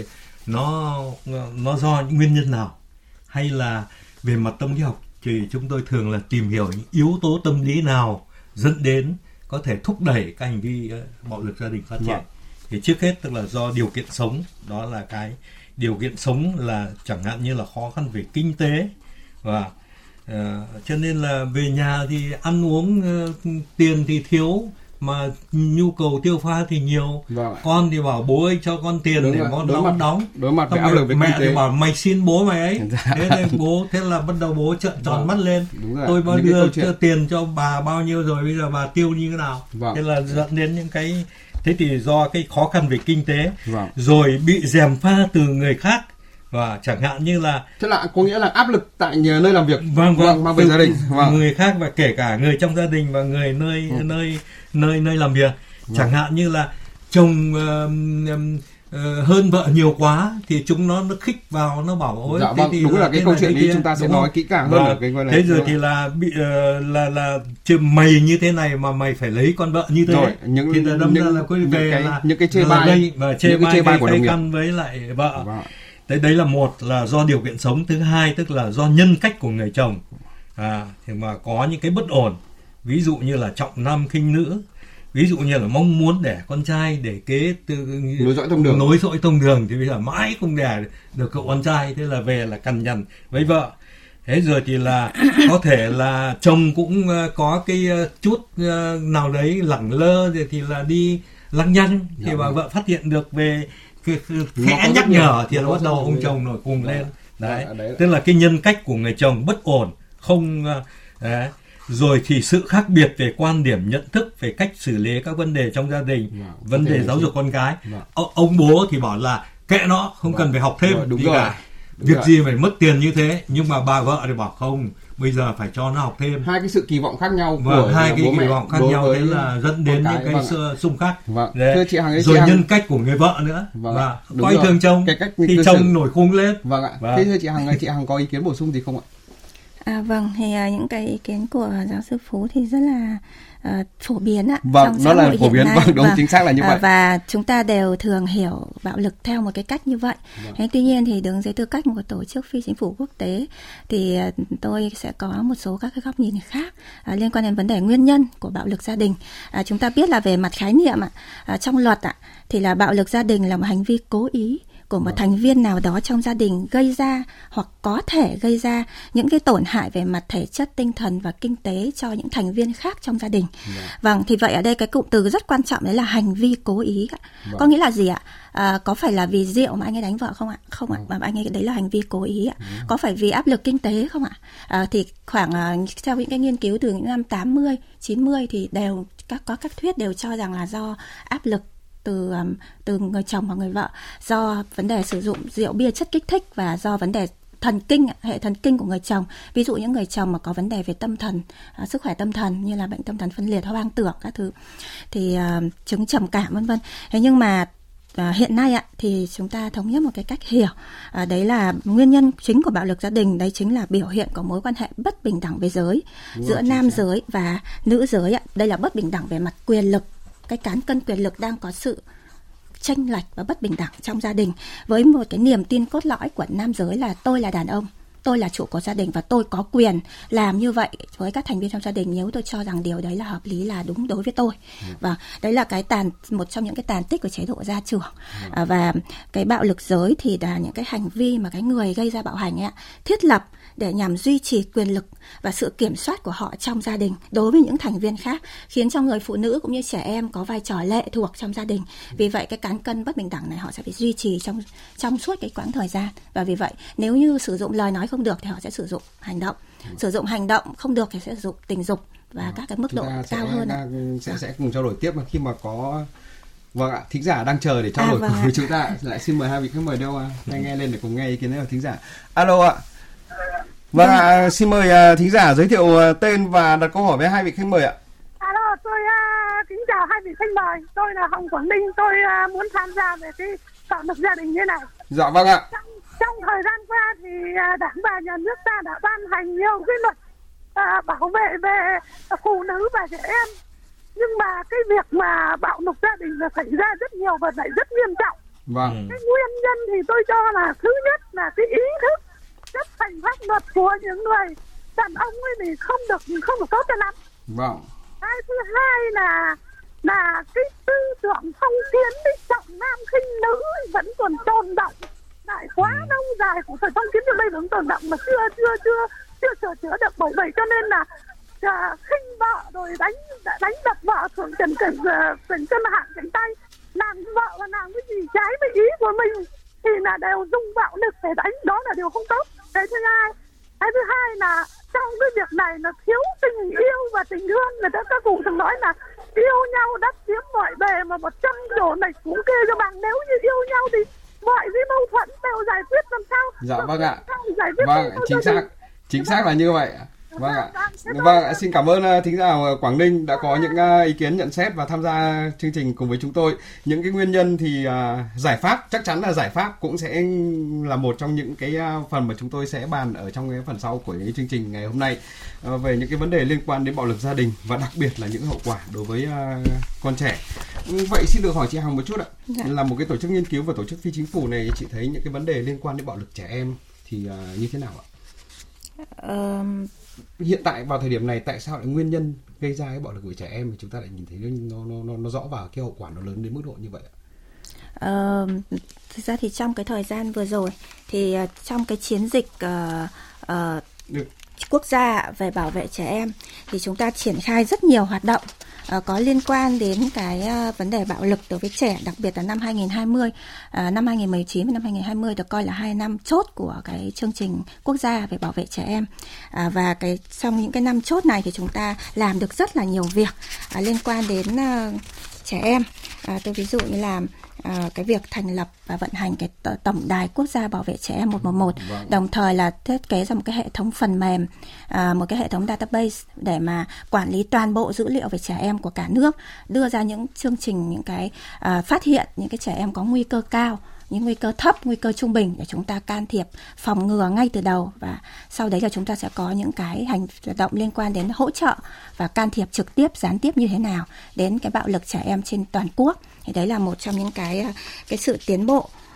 nó nó do những nguyên nhân nào? Hay là về mặt tâm lý học thì chúng tôi thường là tìm hiểu những yếu tố tâm lý nào dẫn đến có thể thúc đẩy các hành vi uh, bạo lực gia đình phát triển. Vâng. Thì trước hết tức là do điều kiện sống, đó là cái điều kiện sống là chẳng hạn như là khó khăn về kinh tế, và uh, cho nên là về nhà thì ăn uống uh, tiền thì thiếu mà nhu cầu tiêu pha thì nhiều. Vâng. Con thì bảo bố ơi cho con tiền đúng để con đóng mặt, đóng đối mặt với áp lực về mẹ kinh tế thì bảo mày xin bố mày ấy. Dạ. Thế nên bố thế là bắt đầu bố trợn tròn vâng. mắt lên. Tôi bao đưa cho tiền cho bà bao nhiêu rồi, bây giờ bà tiêu như thế nào? Vâng. Thế là dẫn đến những cái thế thì do cái khó khăn về kinh tế, vâng. rồi bị gièm pha từ người khác, và chẳng hạn như là thế là có nghĩa là áp lực tại nơi làm việc, vâng, vâng, mang về gia đình, vâng. người khác và kể cả người trong gia đình và người nơi ừ. nơi nơi nơi làm việc, vâng. chẳng hạn như là chồng uh, uh, hơn vợ nhiều quá thì chúng nó nó khích vào, nó bảo ôi dạ, vâng, đúng là, là cái câu chuyện ấy chúng ta sẽ nói kỹ càng hơn ở cái này. Thế rồi thì là bị uh, là là chứ mày như thế này mà mày phải lấy con vợ như thế, rồi, những, thì là đâm những, ra là quay về cái, là những cái chê bai gây và chê bai, chê bai của đồng nghiệp với lại vợ. Vâng. Đấy, đấy là một là do điều kiện sống. Thứ hai tức là do nhân cách của người chồng, à, thì mà có những cái bất ổn, ví dụ như là trọng nam khinh nữ, ví dụ như là mong muốn đẻ con trai để kế từ nối dõi tông đường, nối dõi tông đường thì bây giờ mãi không đẻ được cậu con trai, thế là về là cằn nhằn với vợ. Thế rồi thì là có thể là chồng cũng có cái chút nào đấy lẳng lơ thì là đi lăng nhăng, thì bà vợ phát hiện được về khẽ nhắc nhở thì nó bắt đầu ông chồng nổi cùng lên. Đấy, tức là cái nhân cách của người chồng bất ổn, không đấy. Rồi thì sự khác biệt về quan điểm nhận thức về cách xử lý các vấn đề trong gia đình, vâng, vấn đề giáo dục con cái. Vâng. O- ông bố thì bảo là kệ nó, không vâng. cần phải học thêm rồi, đúng gì rồi. cả. Đúng việc rồi. gì phải mất tiền như thế, nhưng mà bà vợ thì bảo không, bây giờ phải cho nó học thêm. Hai cái sự kỳ vọng khác nhau vâng, của hai cái bố kỳ mẹ vọng khác nhau, thế là dẫn đến cái, những cái vâng. xung khắc. Vâng. Thưa chị Hằng, rồi chị nhân Hằng... cách của người vợ nữa, vâng. và coi thường chồng thì chồng xử... nổi khùng lên. Vâng ạ. Vâng. Thế thưa chị Hằng, chị Hằng có ý kiến bổ sung gì không ạ? À, vâng, thì uh, những cái ý kiến của giáo sư Phú thì rất là uh, phổ biến ạ. Vâng, trong nó là phổ biến, vâng, đúng, vâng. chính xác là như vậy. Uh, và chúng ta đều thường hiểu bạo lực theo một cái cách như vậy. Vâng. Thế tuy nhiên thì đứng dưới tư cách một tổ chức phi chính phủ quốc tế thì uh, tôi sẽ có một số các cái góc nhìn khác uh, liên quan đến vấn đề nguyên nhân của bạo lực gia đình. Uh, chúng ta biết là về mặt khái niệm ạ, uh, trong luật ạ, thì là bạo lực gia đình là một hành vi cố ý của một thành viên nào đó trong gia đình gây ra hoặc có thể gây ra những cái tổn hại về mặt thể chất, tinh thần và kinh tế cho những thành viên khác trong gia đình. Vâng, thì vậy ở đây cái cụm từ rất quan trọng đấy là hành vi cố ý. Có nghĩa là gì ạ? À, có phải là vì rượu mà anh ấy đánh vợ không ạ? Không ạ, mà anh ấy đấy là hành vi cố ý ạ. Có phải vì áp lực kinh tế không ạ? À, thì khoảng uh, theo những cái nghiên cứu từ những năm tám mươi, chín mươi thì đều các có các thuyết đều cho rằng là do áp lực từ um, từ người chồng và người vợ, do vấn đề sử dụng rượu bia, chất kích thích và do vấn đề thần kinh, hệ thần kinh của người chồng. Ví dụ những người chồng mà có vấn đề về tâm thần, uh, sức khỏe tâm thần như là bệnh tâm thần phân liệt, hoang tưởng các thứ, thì uh, chứng trầm cảm vân vân. Thế nhưng mà À, hiện nay ạ thì chúng ta thống nhất một cái cách hiểu, à, đấy là nguyên nhân chính của bạo lực gia đình đấy chính là biểu hiện của mối quan hệ bất bình đẳng về giới. Đúng giữa nam xác. Giới và nữ giới ạ. Đây là bất bình đẳng về mặt quyền lực, cái cán cân quyền lực đang có sự chênh lệch và bất bình đẳng trong gia đình, với một cái niềm tin cốt lõi của nam giới là tôi là đàn ông, tôi là chủ của gia đình và tôi có quyền làm như vậy với các thành viên trong gia đình nếu tôi cho rằng điều đấy là hợp lý, là đúng đối với tôi. Ừ. Và đấy là cái tàn một trong những cái tàn tích của chế độ gia trưởng. Ừ. À, và cái bạo lực giới thì là những cái hành vi mà cái người gây ra bạo hành ấy, thiết lập để nhằm duy trì quyền lực và sự kiểm soát của họ trong gia đình đối với những thành viên khác, khiến cho người phụ nữ cũng như trẻ em có vai trò lệ thuộc trong gia đình. Vì vậy cái cán cân bất bình đẳng này họ sẽ phải duy trì trong trong suốt cái quãng thời gian. Và vì vậy nếu như sử dụng lời nói không được thì họ sẽ sử dụng hành động, sử dụng hành động không được thì sẽ sử dụng tình dục và à, các cái mức độ cao hơn. Sẽ, sẽ cùng trao đổi tiếp mà khi mà có vâng ạ, thính giả đang chờ để trao đổi à, vâng với chúng ta. Lại xin mời hai vị khách mời đâu à, anh nghe lên để cùng nghe ý kiến của thính giả. Alo ạ. Vâng ạ, xin mời uh, thính giả giới thiệu uh, tên và đặt câu hỏi với hai vị khách mời ạ. Alo, tôi uh, kính chào hai vị khách mời. Tôi là Hồng Quảng Ninh, tôi uh, muốn tham gia về cái bạo lực gia đình như này. Dạ vâng ạ. Trong, trong thời gian qua thì uh, Đảng và Nhà nước ta đã ban hành nhiều cái luật uh, bảo vệ về phụ nữ và trẻ em. Nhưng mà cái việc mà bạo lực gia đình là xảy ra rất nhiều và lại rất nghiêm trọng. Vâng. Cái nguyên nhân thì tôi cho là thứ nhất là cái ý thức chấp hành pháp luật của những người đàn ông ấy thì không được không được tốt cho lắm. Vâng. Cái thứ hai là là cái tư tưởng phong kiến đi trọng nam khinh nữ vẫn còn tồn động lại quá ừ. lâu dài, của thời phong kiến trước đây vẫn tồn động mà chưa chưa chưa chưa sửa chữa được. Bởi vậy cho nên là à, khinh vợ rồi đánh đánh đập vợ thường trần cảnh cảnh chân hạng cánh tay, làm vợ và làm cái gì trái với ý của mình thì là đều dùng bạo lực để đánh, đó là điều không tốt. Cái thứ hai, cái thứ hai là trong cái việc này là thiếu tình yêu và tình thương. Người ta các cụ thường nói là yêu nhau đắp chiếm mọi bề mà một trăm đổ này cũng kê cho bằng. Nếu như yêu nhau thì mọi cái mâu thuẫn đều giải quyết làm sao. Dạ vâng ạ. Vâng, chính xác, chính xác là như vậy. Vâng ạ. Vâng ạ, xin cảm ơn thính giả Quảng Ninh đã có những ý kiến nhận xét và tham gia chương trình cùng với chúng tôi. Những cái nguyên nhân thì uh, giải pháp, chắc chắn là giải pháp cũng sẽ là một trong những cái uh, phần mà chúng tôi sẽ bàn ở trong cái phần sau của cái chương trình ngày hôm nay, uh, về những cái vấn đề liên quan đến bạo lực gia đình và đặc biệt là những hậu quả đối với uh, con trẻ. Vậy xin được hỏi chị Hằng một chút ạ. Dạ. Là một cái tổ chức nghiên cứu và tổ chức phi chính phủ này, chị thấy những cái vấn đề liên quan đến bạo lực trẻ em thì uh, như thế nào ạ? Um... Hiện tại vào thời điểm này tại sao lại nguyên nhân gây ra cái bạo lực của trẻ em mà chúng ta lại nhìn thấy nó nó nó, nó rõ vào cái hậu quả nó lớn đến mức độ như vậy ạ? Ờ, thực ra thì trong cái thời gian vừa rồi thì uh, trong cái chiến dịch uh, uh, quốc gia về bảo vệ trẻ em thì chúng ta triển khai rất nhiều hoạt động uh, có liên quan đến cái uh, vấn đề bạo lực đối với trẻ, đặc biệt là năm hai không hai không, uh, năm hai không một chín và năm hai không hai không được coi là hai năm chốt của cái chương trình quốc gia về bảo vệ trẻ em. Uh, và cái trong những cái năm chốt này thì chúng ta làm được rất là nhiều việc uh, liên quan đến uh, trẻ em. Uh, tôi ví dụ như là À, cái việc thành lập và vận hành cái t- tổng đài quốc gia bảo vệ trẻ em một một một, vâng. Đồng thời là thiết kế ra một cái hệ thống phần mềm, à, một cái hệ thống database để mà quản lý toàn bộ dữ liệu về trẻ em của cả nước, đưa ra những chương trình, những cái à, phát hiện những cái trẻ em có nguy cơ cao, những nguy cơ thấp, nguy cơ trung bình để chúng ta can thiệp, phòng ngừa ngay từ đầu, và sau đấy là chúng ta sẽ có những cái hành động liên quan đến hỗ trợ và can thiệp trực tiếp, gián tiếp như thế nào đến cái bạo lực trẻ em trên toàn quốc. Thì đấy là một trong những cái cái sự tiến bộ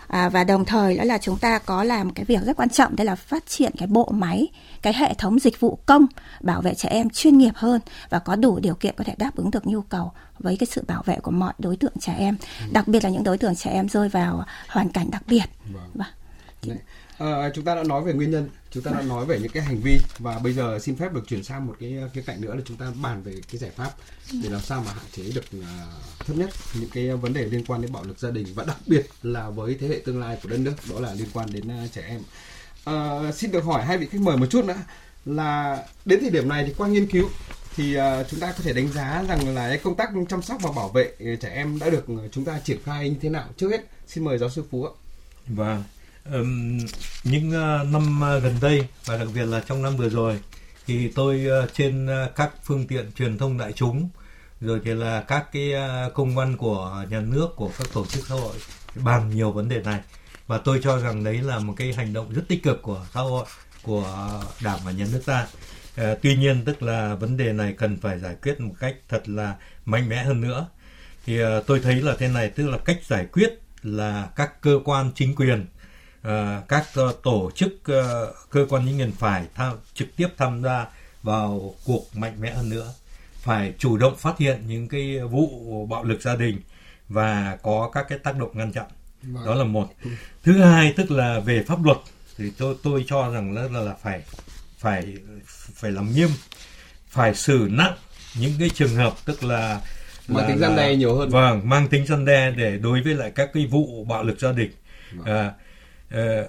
À, và đồng thời đó là chúng ta có làm cái việc rất quan trọng, đó là phát triển cái bộ máy, cái hệ thống dịch vụ công bảo vệ trẻ em chuyên nghiệp hơn và có đủ điều kiện có thể đáp ứng được nhu cầu với cái sự bảo vệ của mọi đối tượng trẻ em, ừ. đặc biệt là những đối tượng trẻ em rơi vào hoàn cảnh đặc biệt. Vâng. Vâng. À, chúng ta đã nói về nguyên nhân, chúng ta đã nói về những cái hành vi, và bây giờ xin phép được chuyển sang một cái cái cạnh nữa là chúng ta bàn về cái giải pháp để làm sao mà hạn chế được uh, thấp nhất những cái vấn đề liên quan đến bạo lực gia đình, và đặc biệt là với thế hệ tương lai của đất nước, đó là liên quan đến uh, trẻ em. Uh, xin được hỏi hai vị khách mời một chút nữa là đến thời điểm này thì qua nghiên cứu thì uh, chúng ta có thể đánh giá rằng là cái công tác chăm sóc và bảo vệ trẻ em đã được chúng ta triển khai như thế nào? Trước hết xin mời giáo sư Phú ạ. Vâng. Um, những uh, năm uh, gần đây và đặc biệt là trong năm vừa rồi thì tôi uh, trên uh, các phương tiện truyền thông đại chúng, rồi thì là các cái uh, công văn của nhà nước, của các tổ chức xã hội bàn nhiều vấn đề này, và tôi cho rằng đấy là một cái hành động rất tích cực của xã hội, của Đảng và nhà nước ta. Uh, tuy nhiên tức là vấn đề này cần phải giải quyết một cách thật là mạnh mẽ hơn nữa. Thì uh, tôi thấy là thế này, tức là cách giải quyết là các cơ quan chính quyền, Uh, các uh, tổ chức uh, cơ quan chính quyền phải tham, trực tiếp tham gia vào cuộc mạnh mẽ hơn nữa, phải chủ động phát hiện những cái vụ bạo lực gia đình và có các cái tác động ngăn chặn. Đó là một. Thứ hai tức là về pháp luật thì tôi tôi cho rằng là, là, là phải phải phải làm nghiêm, phải xử nặng những cái trường hợp tức là mang tính răn đe nhiều hơn. Vâng, mang tính răn đe để đối với lại các cái vụ bạo lực gia đình. Vâng. Uh, Uh,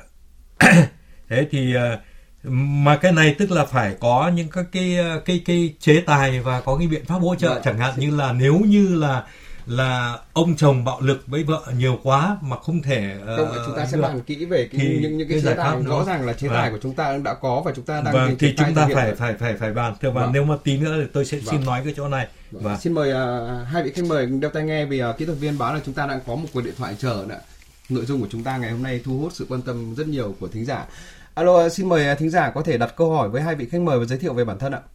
thế thì uh, mà cái này tức là phải có những các cái cái cái chế tài và có cái biện pháp hỗ trợ, chẳng hạn như là nếu như là là ông chồng bạo lực với vợ nhiều quá mà không thể uh, không, chúng ta sẽ bàn kỹ về cái, những những cái, cái chế tài rõ ràng là chế tài của chúng ta đã có và chúng ta đang vâng, thì chúng ta phải phải phải phải bàn. Thưa, và vâng. nếu mà tí nữa thì tôi sẽ vâng. xin nói cái chỗ này. Vâng. Vâng. Xin mời uh, hai vị khách mời đeo tai nghe, vì uh, kỹ thuật viên báo là chúng ta đang có một cuộc điện thoại chờ nữa. Nội dung của chúng ta ngày hôm nay thu hút sự quan tâm rất nhiều của thính giả. Alo, xin mời thính giả có thể đặt câu hỏi với hai vị khách mời và giới thiệu về bản thân ạ.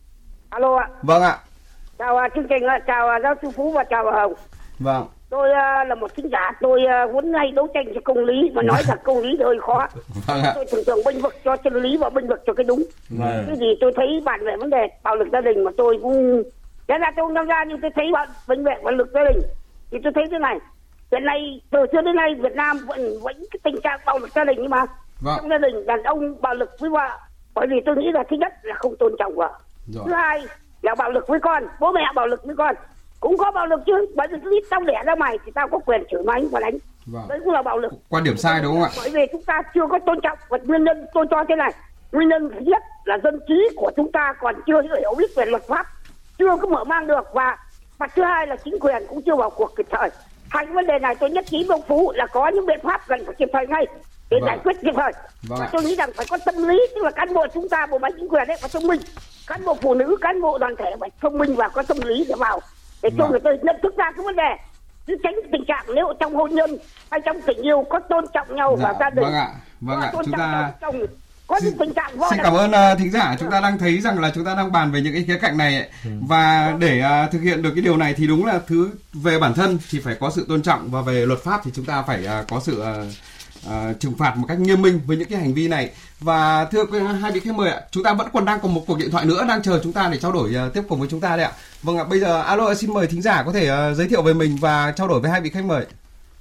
Alo ạ. Vâng ạ. Chào chương trình, chào giáo sư Phú và chào bà Hồng. Vâng. Tôi là một thính giả, tôi muốn ngay đấu tranh cho công lý, mà nói rằng công lý thì hơi khó. Vâng ạ. Tôi thường thường bênh vực cho chân lý và bênh vực cho cái đúng. Vâng. Cái gì tôi thấy bàn về vấn đề bạo lực gia đình mà tôi cũng thế ra tôi không tham gia, nhưng tôi thấy bạn vấn đề bạo lực gia đình thì tôi thấy thế này. Hiện nay từ xưa đến nay Việt Nam vẫn vẫn cái tình trạng bạo lực gia đình, nhưng mà vâng. trong gia đình đàn ông bạo lực với vợ, bởi vì tôi nghĩ là thứ nhất là không tôn trọng vợ, rồi. Thứ hai là bạo lực với con, bố mẹ bạo lực với con cũng có bạo lực chứ, bởi vì cứ tao đẻ ra mày thì tao có quyền chửi mày và đánh, vâng. đấy cũng là bạo lực. Quan điểm sai đúng không ạ? Bởi vì chúng ta chưa có tôn trọng, và nguyên nhân tôi cho thế này, nguyên nhân thứ nhất là dân trí của chúng ta còn chưa hiểu biết về luật pháp, chưa có mở mang được, và và thứ hai là chính quyền cũng chưa vào cuộc kịp thời. Hai vấn đề này tôi nhất trí với ông Phú là có những biện pháp cần phải kịp thời ngay để vâng. giải quyết kịp thời. Vâng. Và tôi nghĩ rằng phải có tâm lý, tức là cán bộ chúng ta, bộ máy chính quyền đấy phải thông minh, cán bộ phụ nữ, cán bộ đoàn thể phải thông minh và có tâm lý để vào để cho vâng. người ta nhận thức ra cái vấn đề, chứ tránh tình trạng nếu trong hôn nhân hay trong tình yêu có tôn trọng nhau dạ. và gia đình. Vâng ạ, vâng ạ, chúng ta trong, có những tình trạng xin cảm ơn uh, thính giả. Chúng ta đang thấy rằng là chúng ta đang bàn về những cái khía cạnh này ấy. Ừ. Và để uh, thực hiện được cái điều này thì đúng là thứ về bản thân thì phải có sự tôn trọng, và về luật pháp thì chúng ta phải uh, có sự uh, uh, trừng phạt một cách nghiêm minh với những cái hành vi này. Và thưa hai vị khách mời ạ, chúng ta vẫn còn đang có một cuộc điện thoại nữa đang chờ chúng ta để trao đổi uh, tiếp cùng với chúng ta đây ạ. Vâng ạ, bây giờ alo, xin mời thính giả có thể uh, giới thiệu về mình và trao đổi với hai vị khách mời.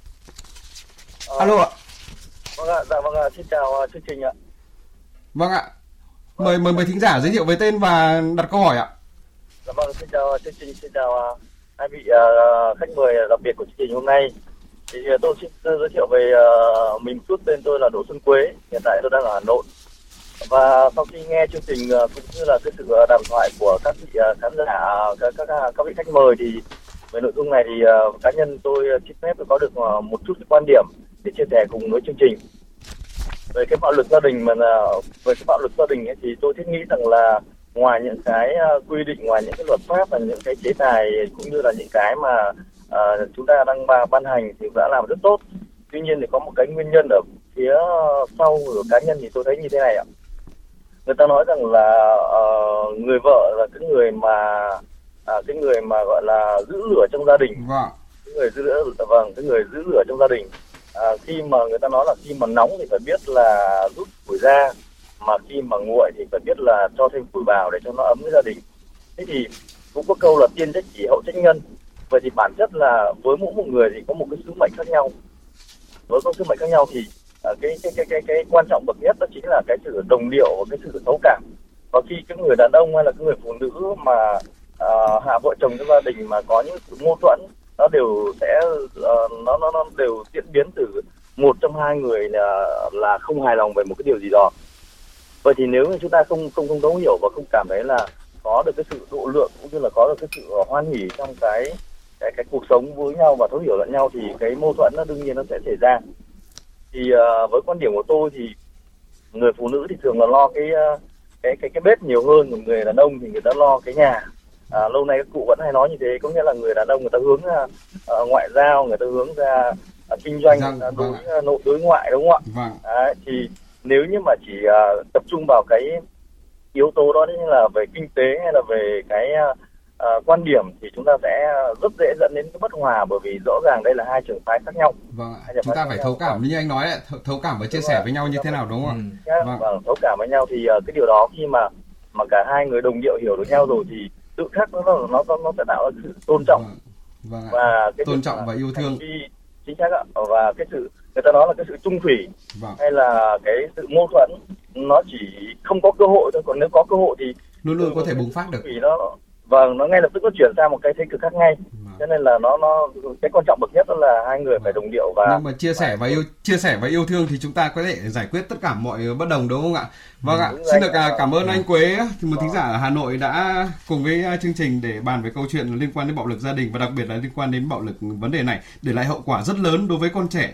Alo ạ. Vâng ạ, dạ vâng ạ, xin chào uh, chương trình ạ. Vâng ạ. Mời mời mời thính giả giới thiệu về tên và đặt câu hỏi ạ. Dạ vâng, xin chào chương trình, xin chào uh, hai vị uh, khách mời đặc biệt của chương trình hôm nay. Thì uh, tôi xin giới thiệu về uh, mình chút, tên tôi là Đỗ Xuân Quế, hiện tại tôi đang ở Hà Nội. Và sau khi nghe chương trình uh, cũng như là cái sự uh, đàm thoại của các vị uh, khán giả, các các các vị khách mời, thì về nội dung này thì uh, cá nhân tôi uh, xin phép có được uh, một chút quan điểm để chia sẻ cùng với chương trình. Về cái bạo lực gia đình mà là về cái bạo lực gia đình ấy, thì tôi thiết nghĩ rằng là ngoài những cái uh, quy định, ngoài những cái luật pháp và những cái chế tài cũng như là những cái mà uh, chúng ta đang ban hành thì đã làm rất tốt. Tuy nhiên thì có một cái nguyên nhân ở phía sau của cá nhân thì tôi thấy như thế này ạ. Người ta nói rằng là uh, người vợ là cái người mà uh, cái người mà gọi là giữ lửa trong gia đình. Vâng. Cái người giữ lửa, vâng, cái người giữ lửa trong gia đình. À, khi mà người ta nói là khi mà nóng thì phải biết là rút củi ra, mà khi mà nguội thì phải biết là cho thêm củi vào để cho nó ấm với gia đình. Thế thì cũng có câu là tiên trách kỷ hậu trách nhân. Vậy thì bản chất là với mỗi một người thì có một cái sứ mệnh khác nhau. Với các sứ mệnh khác nhau thì uh, cái, cái cái cái cái quan trọng bậc nhất đó chính là cái sự đồng điệu và cái sự thấu cảm. Và khi cái người đàn ông hay là cái người phụ nữ mà uh, hạ vợ chồng trong gia đình mà có những sự mâu thuẫn, nó đều sẽ uh, nó nó nó đều diễn biến từ một trong hai người là là không hài lòng về một cái điều gì đó. Vậy thì nếu như chúng ta không không không thấu hiểu và không cảm thấy là có được cái sự độ lượng cũng như là có được cái sự hoan hỉ trong cái cái cái cuộc sống với nhau và thấu hiểu lẫn nhau thì cái mâu thuẫn nó đương nhiên nó sẽ xảy ra. Thì uh, với quan điểm của tôi thì người phụ nữ thì thường là lo cái uh, cái cái cái bếp nhiều hơn, còn người đàn ông thì người ta lo cái nhà. À, lâu nay các cụ vẫn hay nói như thế, có nghĩa là người đàn ông người ta hướng ra uh, ngoại giao, người ta hướng ra uh, kinh doanh, Giang, uh, đối vâng. nội đối ngoại, đúng không ạ? Vâng. À, thì nếu như mà chỉ uh, tập trung vào cái yếu tố đó như là về kinh tế hay là về cái uh, quan điểm thì chúng ta sẽ rất dễ dẫn đến cái bất hòa, bởi vì rõ ràng đây là hai trường phái khác nhau. Vâng ạ. Chúng ta phải thấu cảm như anh nói ấy, thấu cảm và chia sẻ với nhau như thế nào, đúng không ạ? Ừ. Vâng. Vâng, thấu cảm với nhau thì uh, cái điều đó khi mà mà cả hai người đồng điệu hiểu được nhau rồi thì tự khắc nó nó nó nó sẽ tạo ra sự tôn trọng. Vâng. Vâng ạ. Và cái tôn trọng và yêu thương. Chính xác ạ. Và cái sự người ta nói là cái sự trung thủy, vâng. hay là cái sự mâu thuẫn nó chỉ không có cơ hội thôi, còn nếu có cơ hội thì luôn luôn có thể bùng phát được. Nó vâng, nó ngay lập tức nó chuyển sang một cái thế cực khác ngay. Vâng. Cho nên là nó nó cái quan trọng bậc nhất đó là hai người vâng. phải đồng điệu và nhưng mà chia sẻ và yêu chia sẻ và yêu thương thì chúng ta có thể giải quyết tất cả mọi bất đồng, đúng không ạ? Vâng ạ. Xin được à, cảm ơn anh Quế, một thính giả ở Hà Nội đã cùng với chương trình để bàn về câu chuyện liên quan đến bạo lực gia đình và đặc biệt là liên quan đến bạo lực vấn đề này để lại hậu quả rất lớn đối với con trẻ.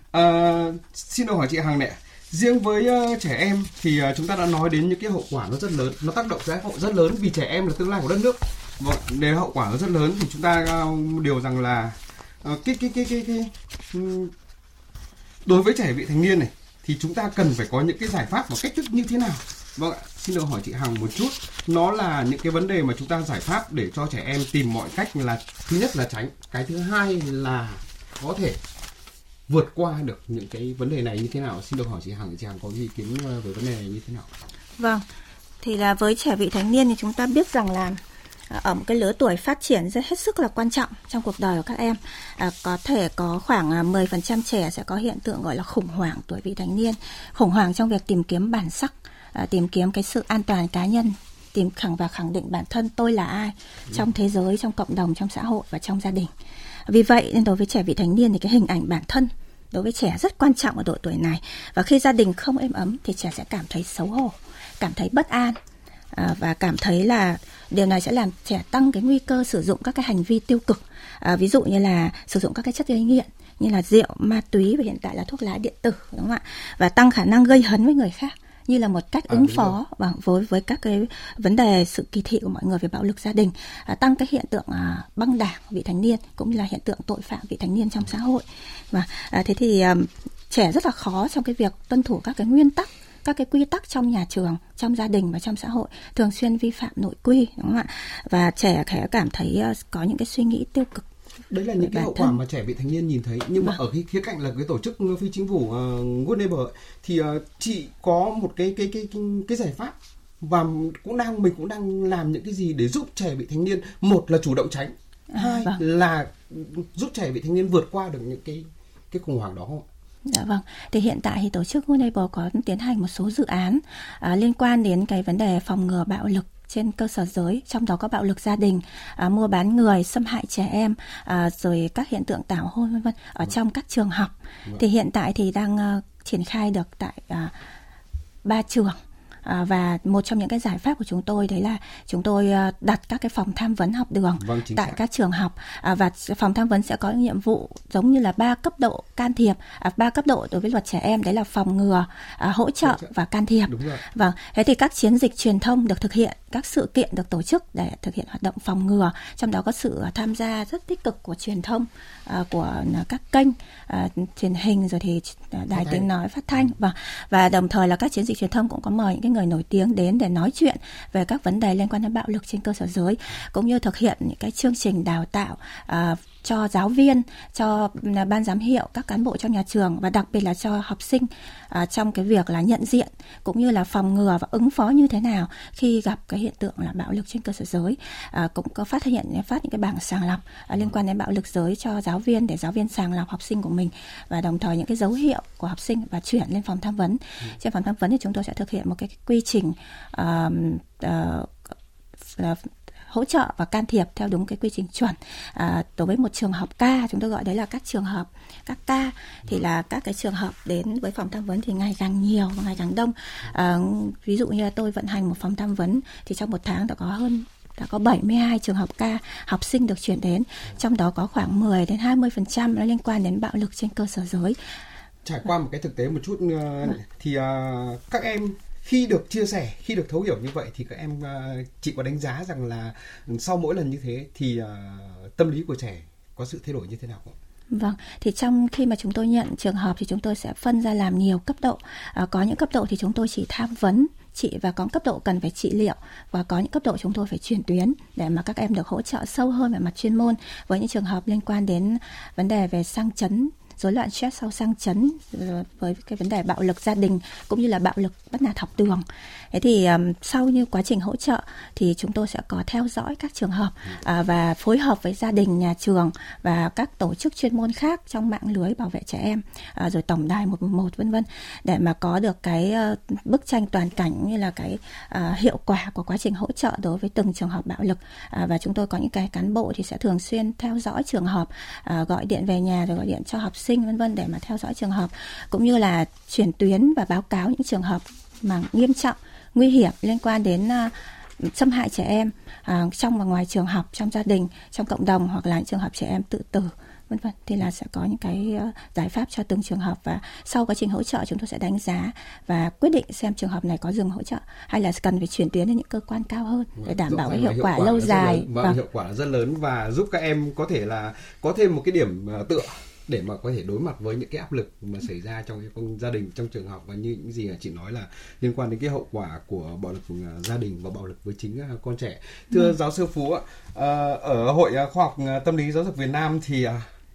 À, xin được hỏi chị Hằng này, riêng với uh, trẻ em thì uh, chúng ta đã nói đến những cái hậu quả nó rất lớn, nó tác động xã hội rất lớn vì trẻ em là tương lai của đất nước. Vâng, nếu hậu quả nó rất lớn thì chúng ta uh, điều rằng là uh, cái cái cái cái cái um, đối với trẻ vị thành niên này thì chúng ta cần phải có những cái giải pháp và cách thức như thế nào. Vâng ạ, xin được hỏi chị Hằng một chút, nó là những cái vấn đề mà chúng ta giải pháp để cho trẻ em tìm mọi cách là thứ nhất là tránh, cái thứ hai là có thể vượt qua được những cái vấn đề này như thế nào. Xin được hỏi chị Hằng, chị Hằng có ý kiến về vấn đề này như thế nào? Vâng, thì là với trẻ vị thành niên thì chúng ta biết rằng là ở một cái lứa tuổi phát triển rất hết sức là quan trọng trong cuộc đời của các em. À, có thể có khoảng mười phần trăm trẻ sẽ có hiện tượng gọi là khủng hoảng tuổi vị thành niên, khủng hoảng trong việc tìm kiếm bản sắc, à, tìm kiếm cái sự an toàn cá nhân, tìm khẳng và khẳng định bản thân tôi là ai ừ. trong thế giới, trong cộng đồng, trong xã hội và trong gia đình. Vì vậy nên đối với trẻ vị thành niên thì cái hình ảnh bản thân đối với trẻ rất quan trọng ở độ tuổi này. Và khi gia đình không êm ấm thì trẻ sẽ cảm thấy xấu hổ, cảm thấy bất an, à, và cảm thấy là điều này sẽ làm trẻ tăng cái nguy cơ sử dụng các cái hành vi tiêu cực, à, ví dụ như là sử dụng các cái chất gây nghiện như là rượu, ma túy và hiện tại là thuốc lá điện tử, đúng không ạ? Và tăng khả năng gây hấn với người khác như là một cách ứng à, phó và với với các cái vấn đề sự kỳ thị của mọi người về bạo lực gia đình, à, tăng cái hiện tượng à, băng đảng vị thành niên cũng như là hiện tượng tội phạm vị thành niên trong xã hội. Và à, thế thì à, trẻ rất là khó trong cái việc tuân thủ các cái nguyên tắc, các cái quy tắc trong nhà trường, trong gia đình và trong xã hội, thường xuyên vi phạm nội quy, đúng không ạ? Và trẻ sẽ cảm thấy uh, có những cái suy nghĩ tiêu cực. Đấy là những cái hậu quả mà trẻ vị thành niên nhìn thấy. Nhưng vâng. mà ở cái khía cạnh là cái tổ chức phi chính phủ uh, Good Neighbor thì uh, chị có một cái cái cái cái cái giải pháp và cũng đang mình cũng đang làm những cái gì để giúp trẻ vị thành niên, một là chủ động tránh, à, hai vâng. là giúp trẻ vị thành niên vượt qua được những cái cái khủng hoảng đó không ạ? Dạ vâng, thì hiện tại thì tổ chức Good Neighbor có tiến hành một số dự án à, liên quan đến cái vấn đề phòng ngừa bạo lực trên cơ sở giới, trong đó có bạo lực gia đình, à, mua bán người, xâm hại trẻ em, à, rồi các hiện tượng tảo hôn vân vân ở trong các trường học. Thì hiện tại thì đang uh, triển khai được tại ba uh, trường. À, và một trong những cái giải pháp của chúng tôi đấy là chúng tôi uh, đặt các cái phòng tham vấn học đường vâng, tại xác. các trường học, à, và phòng tham vấn sẽ có nhiệm vụ giống như là ba cấp độ can thiệp, à, ba cấp độ đối với luật trẻ em, đấy là phòng ngừa, à, hỗ trợ và can thiệp. Vâng, thế thì các chiến dịch truyền thông được thực hiện, các sự kiện được tổ chức để thực hiện hoạt động phòng ngừa, trong đó có sự tham gia rất tích cực của truyền thông, à, của các kênh à, truyền hình rồi thì đài tiếng nói, phát thanh, và và đồng thời là các chiến dịch truyền thông cũng có mời những cái người nổi tiếng đến để nói chuyện về các vấn đề liên quan đến bạo lực trên cơ sở giới, cũng như thực hiện những cái chương trình đào tạo à, cho giáo viên, cho ban giám hiệu, các cán bộ trong nhà trường và đặc biệt là cho học sinh à, trong cái việc là nhận diện cũng như là phòng ngừa và ứng phó như thế nào khi gặp cái hiện tượng là bạo lực trên cơ sở giới. À, cũng có phát hiện phát những cái bảng sàng lọc à, liên quan đến bạo lực giới cho giáo viên để giáo viên sàng lọc học sinh của mình và đồng thời những cái dấu hiệu của học sinh và chuyển lên phòng tham vấn. Ừ. Trên phòng tham vấn thì chúng tôi sẽ thực hiện một cái, cái quy trình uh, uh, uh, hỗ trợ và can thiệp theo đúng cái quy trình chuẩn. À, đối với một trường hợp ca, chúng tôi gọi đấy là các trường hợp, các ca thì là các cái trường hợp đến với phòng tham vấn thì ngày càng nhiều và ngày càng đông. À, ví dụ như là tôi vận hành một phòng tham vấn thì trong một tháng đã có hơn đã có bảy mươi hai trường hợp ca học sinh được chuyển đến, trong đó có khoảng mười đến hai mươi phần trăm nó liên quan đến bạo lực trên cơ sở giới. Trải qua một cái thực tế một chút thì uh, các em khi được chia sẻ, khi được thấu hiểu như vậy thì các em uh, chị có đánh giá rằng là sau mỗi lần như thế thì uh, tâm lý của trẻ có sự thay đổi như thế nào không? Vâng, thì trong khi mà chúng tôi nhận trường hợp thì chúng tôi sẽ phân ra làm nhiều cấp độ. À, có những cấp độ thì chúng tôi chỉ tham vấn trị và có cấp độ cần phải trị liệu và có những cấp độ chúng tôi phải chuyển tuyến để mà các em được hỗ trợ sâu hơn về mặt chuyên môn với những trường hợp liên quan đến vấn đề về sang chấn, rối loạn stress sau sang chấn, với cái vấn đề bạo lực gia đình cũng như là bạo lực bắt nạt học đường. Thế thì um, sau như quá trình hỗ trợ thì chúng tôi sẽ có theo dõi các trường hợp uh, và phối hợp với gia đình, nhà trường và các tổ chức chuyên môn khác trong mạng lưới bảo vệ trẻ em, uh, rồi tổng đài một một một vân vân để mà có được cái uh, bức tranh toàn cảnh như là cái uh, hiệu quả của quá trình hỗ trợ đối với từng trường hợp bạo lực. Uh, và chúng tôi có những cái cán bộ thì sẽ thường xuyên theo dõi trường hợp, uh, gọi điện về nhà rồi gọi điện cho học sinh vân vân để mà theo dõi trường hợp cũng như là chuyển tuyến và báo cáo những trường hợp mà nghiêm trọng, nguy hiểm liên quan đến uh, xâm hại trẻ em uh, trong và ngoài trường học, trong gia đình, trong cộng đồng hoặc là những trường hợp trẻ em tự tử vân vân. Thì là sẽ có những cái uh, giải pháp cho từng trường hợp và sau quá trình hỗ trợ chúng tôi sẽ đánh giá và quyết định xem trường hợp này có dừng hỗ trợ hay là cần phải chuyển tuyến đến những cơ quan cao hơn để đảm bảo cái hiệu, hiệu quả, quả lâu dài. Và vâng. Hiệu quả rất lớn và giúp các em có thể là có thêm một cái điểm uh, tựa để mà có thể đối mặt với những cái áp lực mà xảy ra trong cái công gia đình, trong trường học và như những gì chị nói là liên quan đến cái hậu quả của bạo lực của gia đình và bạo lực với chính con trẻ. Thưa ừ. giáo sư Phú ạ, ở Hội Khoa học Tâm lý Giáo dục Việt Nam thì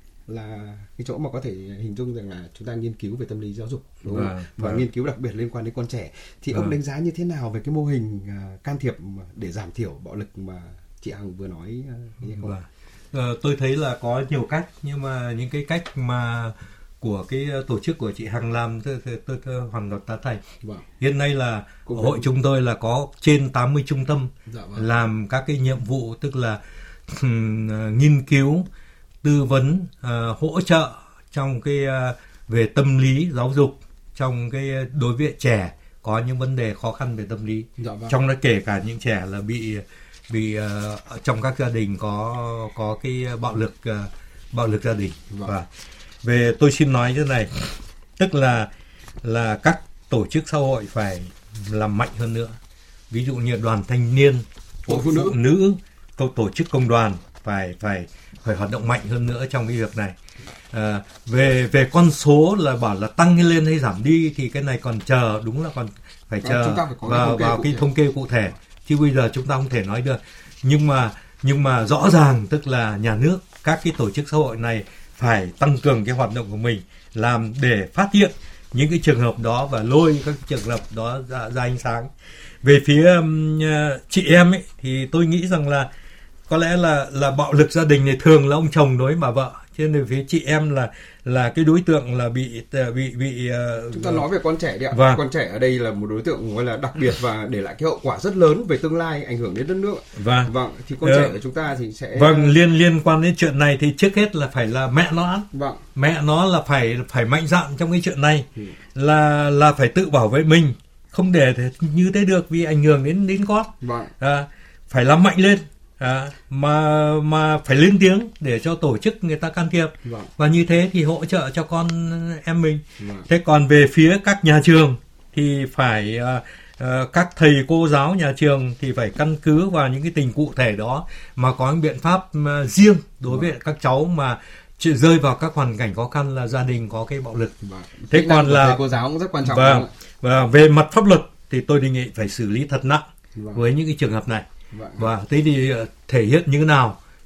là cái chỗ mà có thể hình dung rằng là chúng ta nghiên cứu về tâm lý giáo dục đúng không? Và, và nghiên cứu đặc biệt liên quan đến con trẻ thì à. ông đánh giá như thế nào về cái mô hình can thiệp để giảm thiểu bạo lực mà chị Hằng vừa nói không? À. Uh, tôi thấy là có nhiều cách nhưng mà những cái cách mà của cái tổ chức của chị Hằng làm tôi, tôi, tôi, tôi hoàn toàn tán thành. Vâng. Hiện nay là ở hội chúng tôi là có trên tám mươi trung tâm dạ, vâng. làm các cái nhiệm vụ tức là uh, nghiên cứu, tư vấn, uh, hỗ trợ trong cái uh, về tâm lý giáo dục trong cái đối với trẻ có những vấn đề khó khăn về tâm lý. Dạ, vâng. Trong đó kể cả những trẻ là bị vì uh, trong các gia đình có có cái bạo lực uh, bạo lực gia đình. Vâng. Và về tôi xin nói như thế này, tức là là các tổ chức xã hội phải làm mạnh hơn nữa. Ví dụ như đoàn thanh niên, hội phụ nữ, nữ tổ, tổ chức công đoàn phải phải phải hoạt động mạnh hơn nữa trong cái việc này. À, về về con số là bảo là tăng lên hay giảm đi thì cái này còn chờ, đúng là còn phải chờ phải vào vào cái thống kê cụ thể. Chứ bây giờ chúng ta không thể nói được. Nhưng mà nhưng mà rõ ràng tức là nhà nước, các cái tổ chức xã hội này phải tăng cường cái hoạt động của mình làm để phát hiện những cái trường hợp đó và lôi các trường hợp đó ra, ra ánh sáng. Về phía um, chị em ấy thì tôi nghĩ rằng là có lẽ là là bạo lực gia đình này thường là ông chồng đối với bà vợ, cho nên phía chị em là là cái đối tượng là bị bị bị uh, chúng ta nói về con trẻ đi ạ. Vâng. Con trẻ ở đây là một đối tượng gọi là đặc biệt và để lại cái hậu quả rất lớn về tương lai, ảnh hưởng đến đất nước. Vâng. Vâng. Thì con trẻ của chúng ta thì sẽ vâng liên liên quan đến chuyện này thì trước hết là phải là mẹ nó ăn. Vâng. Mẹ nó là phải phải mạnh dạn trong cái chuyện này, ừ. là là phải tự bảo vệ mình, không để như thế được vì ảnh hưởng đến đến con. Vâng. À, phải làm mạnh lên. À, mà mà phải lên tiếng để cho tổ chức người ta can thiệp. Vâng. Và như thế thì hỗ trợ cho con em mình. Vâng. Thế còn về phía các nhà trường thì phải uh, uh, các thầy cô giáo nhà trường thì phải căn cứ vào những cái tình cụ thể đó mà có những biện pháp uh, riêng đối với vâng. các cháu mà rơi vào các hoàn cảnh khó khăn là gia đình có cái bạo lực. Vâng. Thế còn là thầy cô giáo cũng rất quan trọng. Vâng. Và về mặt pháp luật thì tôi đề nghị phải xử lý thật nặng vâng. với những cái trường hợp này. Vâng. Và thế thì thể hiện như thế nào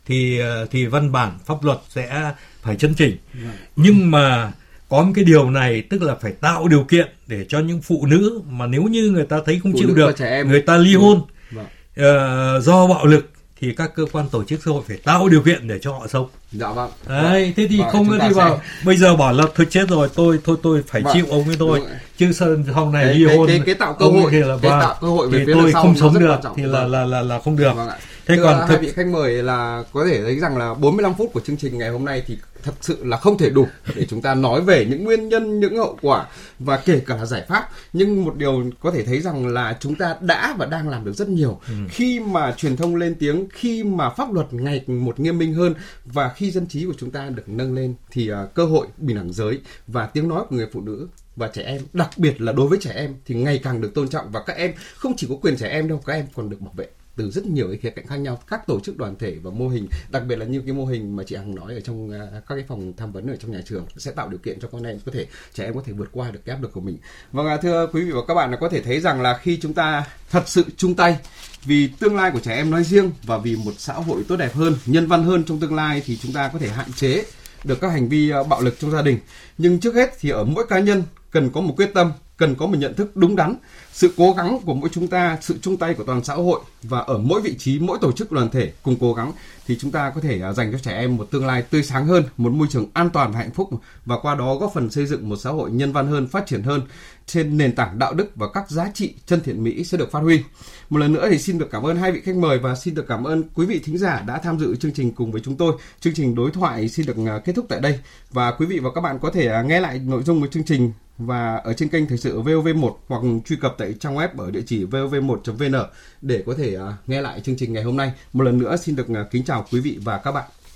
thì thì văn bản pháp luật sẽ phải chấn chỉnh. Nhưng mà có một cái điều này, tức là phải tạo điều kiện để cho những phụ nữ mà nếu như người ta thấy không phụ chịu được, người ta ly hôn vâng. uh, do bạo lực, thì các cơ quan tổ chức xã hội phải tạo điều kiện để cho họ sống. Dạ vâng. Đấy, thế thì vâng, không có đi vào sẽ... bây giờ bảo là thôi chết rồi, tôi thôi tôi phải vâng. chịu ông ấy thôi. Chứ sau này ly hôn cái, cái, cái tạo cơ hội là cái tạo cơ hội về thì phía tôi sau không sống được trọng, thì vâng. là là là là không được. Vâng ạ. Thế Thưa còn hai thực... vị khách mời là có thể thấy rằng là bốn mươi lăm phút của chương trình ngày hôm nay thì thật sự là không thể đủ để chúng ta nói về những nguyên nhân, những hậu quả và kể cả là giải pháp. Nhưng một điều có thể thấy rằng là chúng ta đã và đang làm được rất nhiều ừ. khi mà truyền thông lên tiếng, khi mà pháp luật ngày một nghiêm minh hơn và khi dân trí của chúng ta được nâng lên thì uh, cơ hội bình đẳng giới và tiếng nói của người phụ nữ và trẻ em, đặc biệt là đối với trẻ em thì ngày càng được tôn trọng, và các em không chỉ có quyền trẻ em đâu, các em còn được bảo vệ từ rất nhiều cái khía cạnh khác nhau. Các tổ chức đoàn thể và mô hình, đặc biệt là như cái mô hình mà chị Hằng nói ở trong uh, các cái phòng tham vấn ở trong nhà trường sẽ tạo điều kiện cho con em có thể, trẻ em có thể vượt qua được cái áp lực của mình. Vâng, uh, thưa quý vị và các bạn, là có thể thấy rằng là khi chúng ta thật sự chung tay vì tương lai của trẻ em nói riêng và vì một xã hội tốt đẹp hơn, nhân văn hơn trong tương lai, thì chúng ta có thể hạn chế được các hành vi uh, bạo lực trong gia đình. Nhưng trước hết thì ở mỗi cá nhân cần có một quyết tâm, cần có một nhận thức đúng đắn, sự cố gắng của mỗi chúng ta, sự chung tay của toàn xã hội, và ở mỗi vị trí, mỗi tổ chức đoàn thể cùng cố gắng thì chúng ta có thể dành cho trẻ em một tương lai tươi sáng hơn, một môi trường an toàn và hạnh phúc, và qua đó góp phần xây dựng một xã hội nhân văn hơn, phát triển hơn trên nền tảng đạo đức và các giá trị chân thiện mỹ sẽ được phát huy. Một lần nữa thì xin được cảm ơn hai vị khách mời và xin được cảm ơn quý vị thính giả đã tham dự chương trình cùng với chúng tôi. Chương trình đối thoại xin được kết thúc tại đây, và quý vị và các bạn có thể nghe lại nội dung của chương trình và ở trên kênh Thời sự vê o vê một hoặc truy cập tại trang web ở địa chỉ vê o vê một chấm vê en để có thể nghe lại chương trình ngày hôm nay. Một lần nữa xin được kính chào quý vị và các bạn.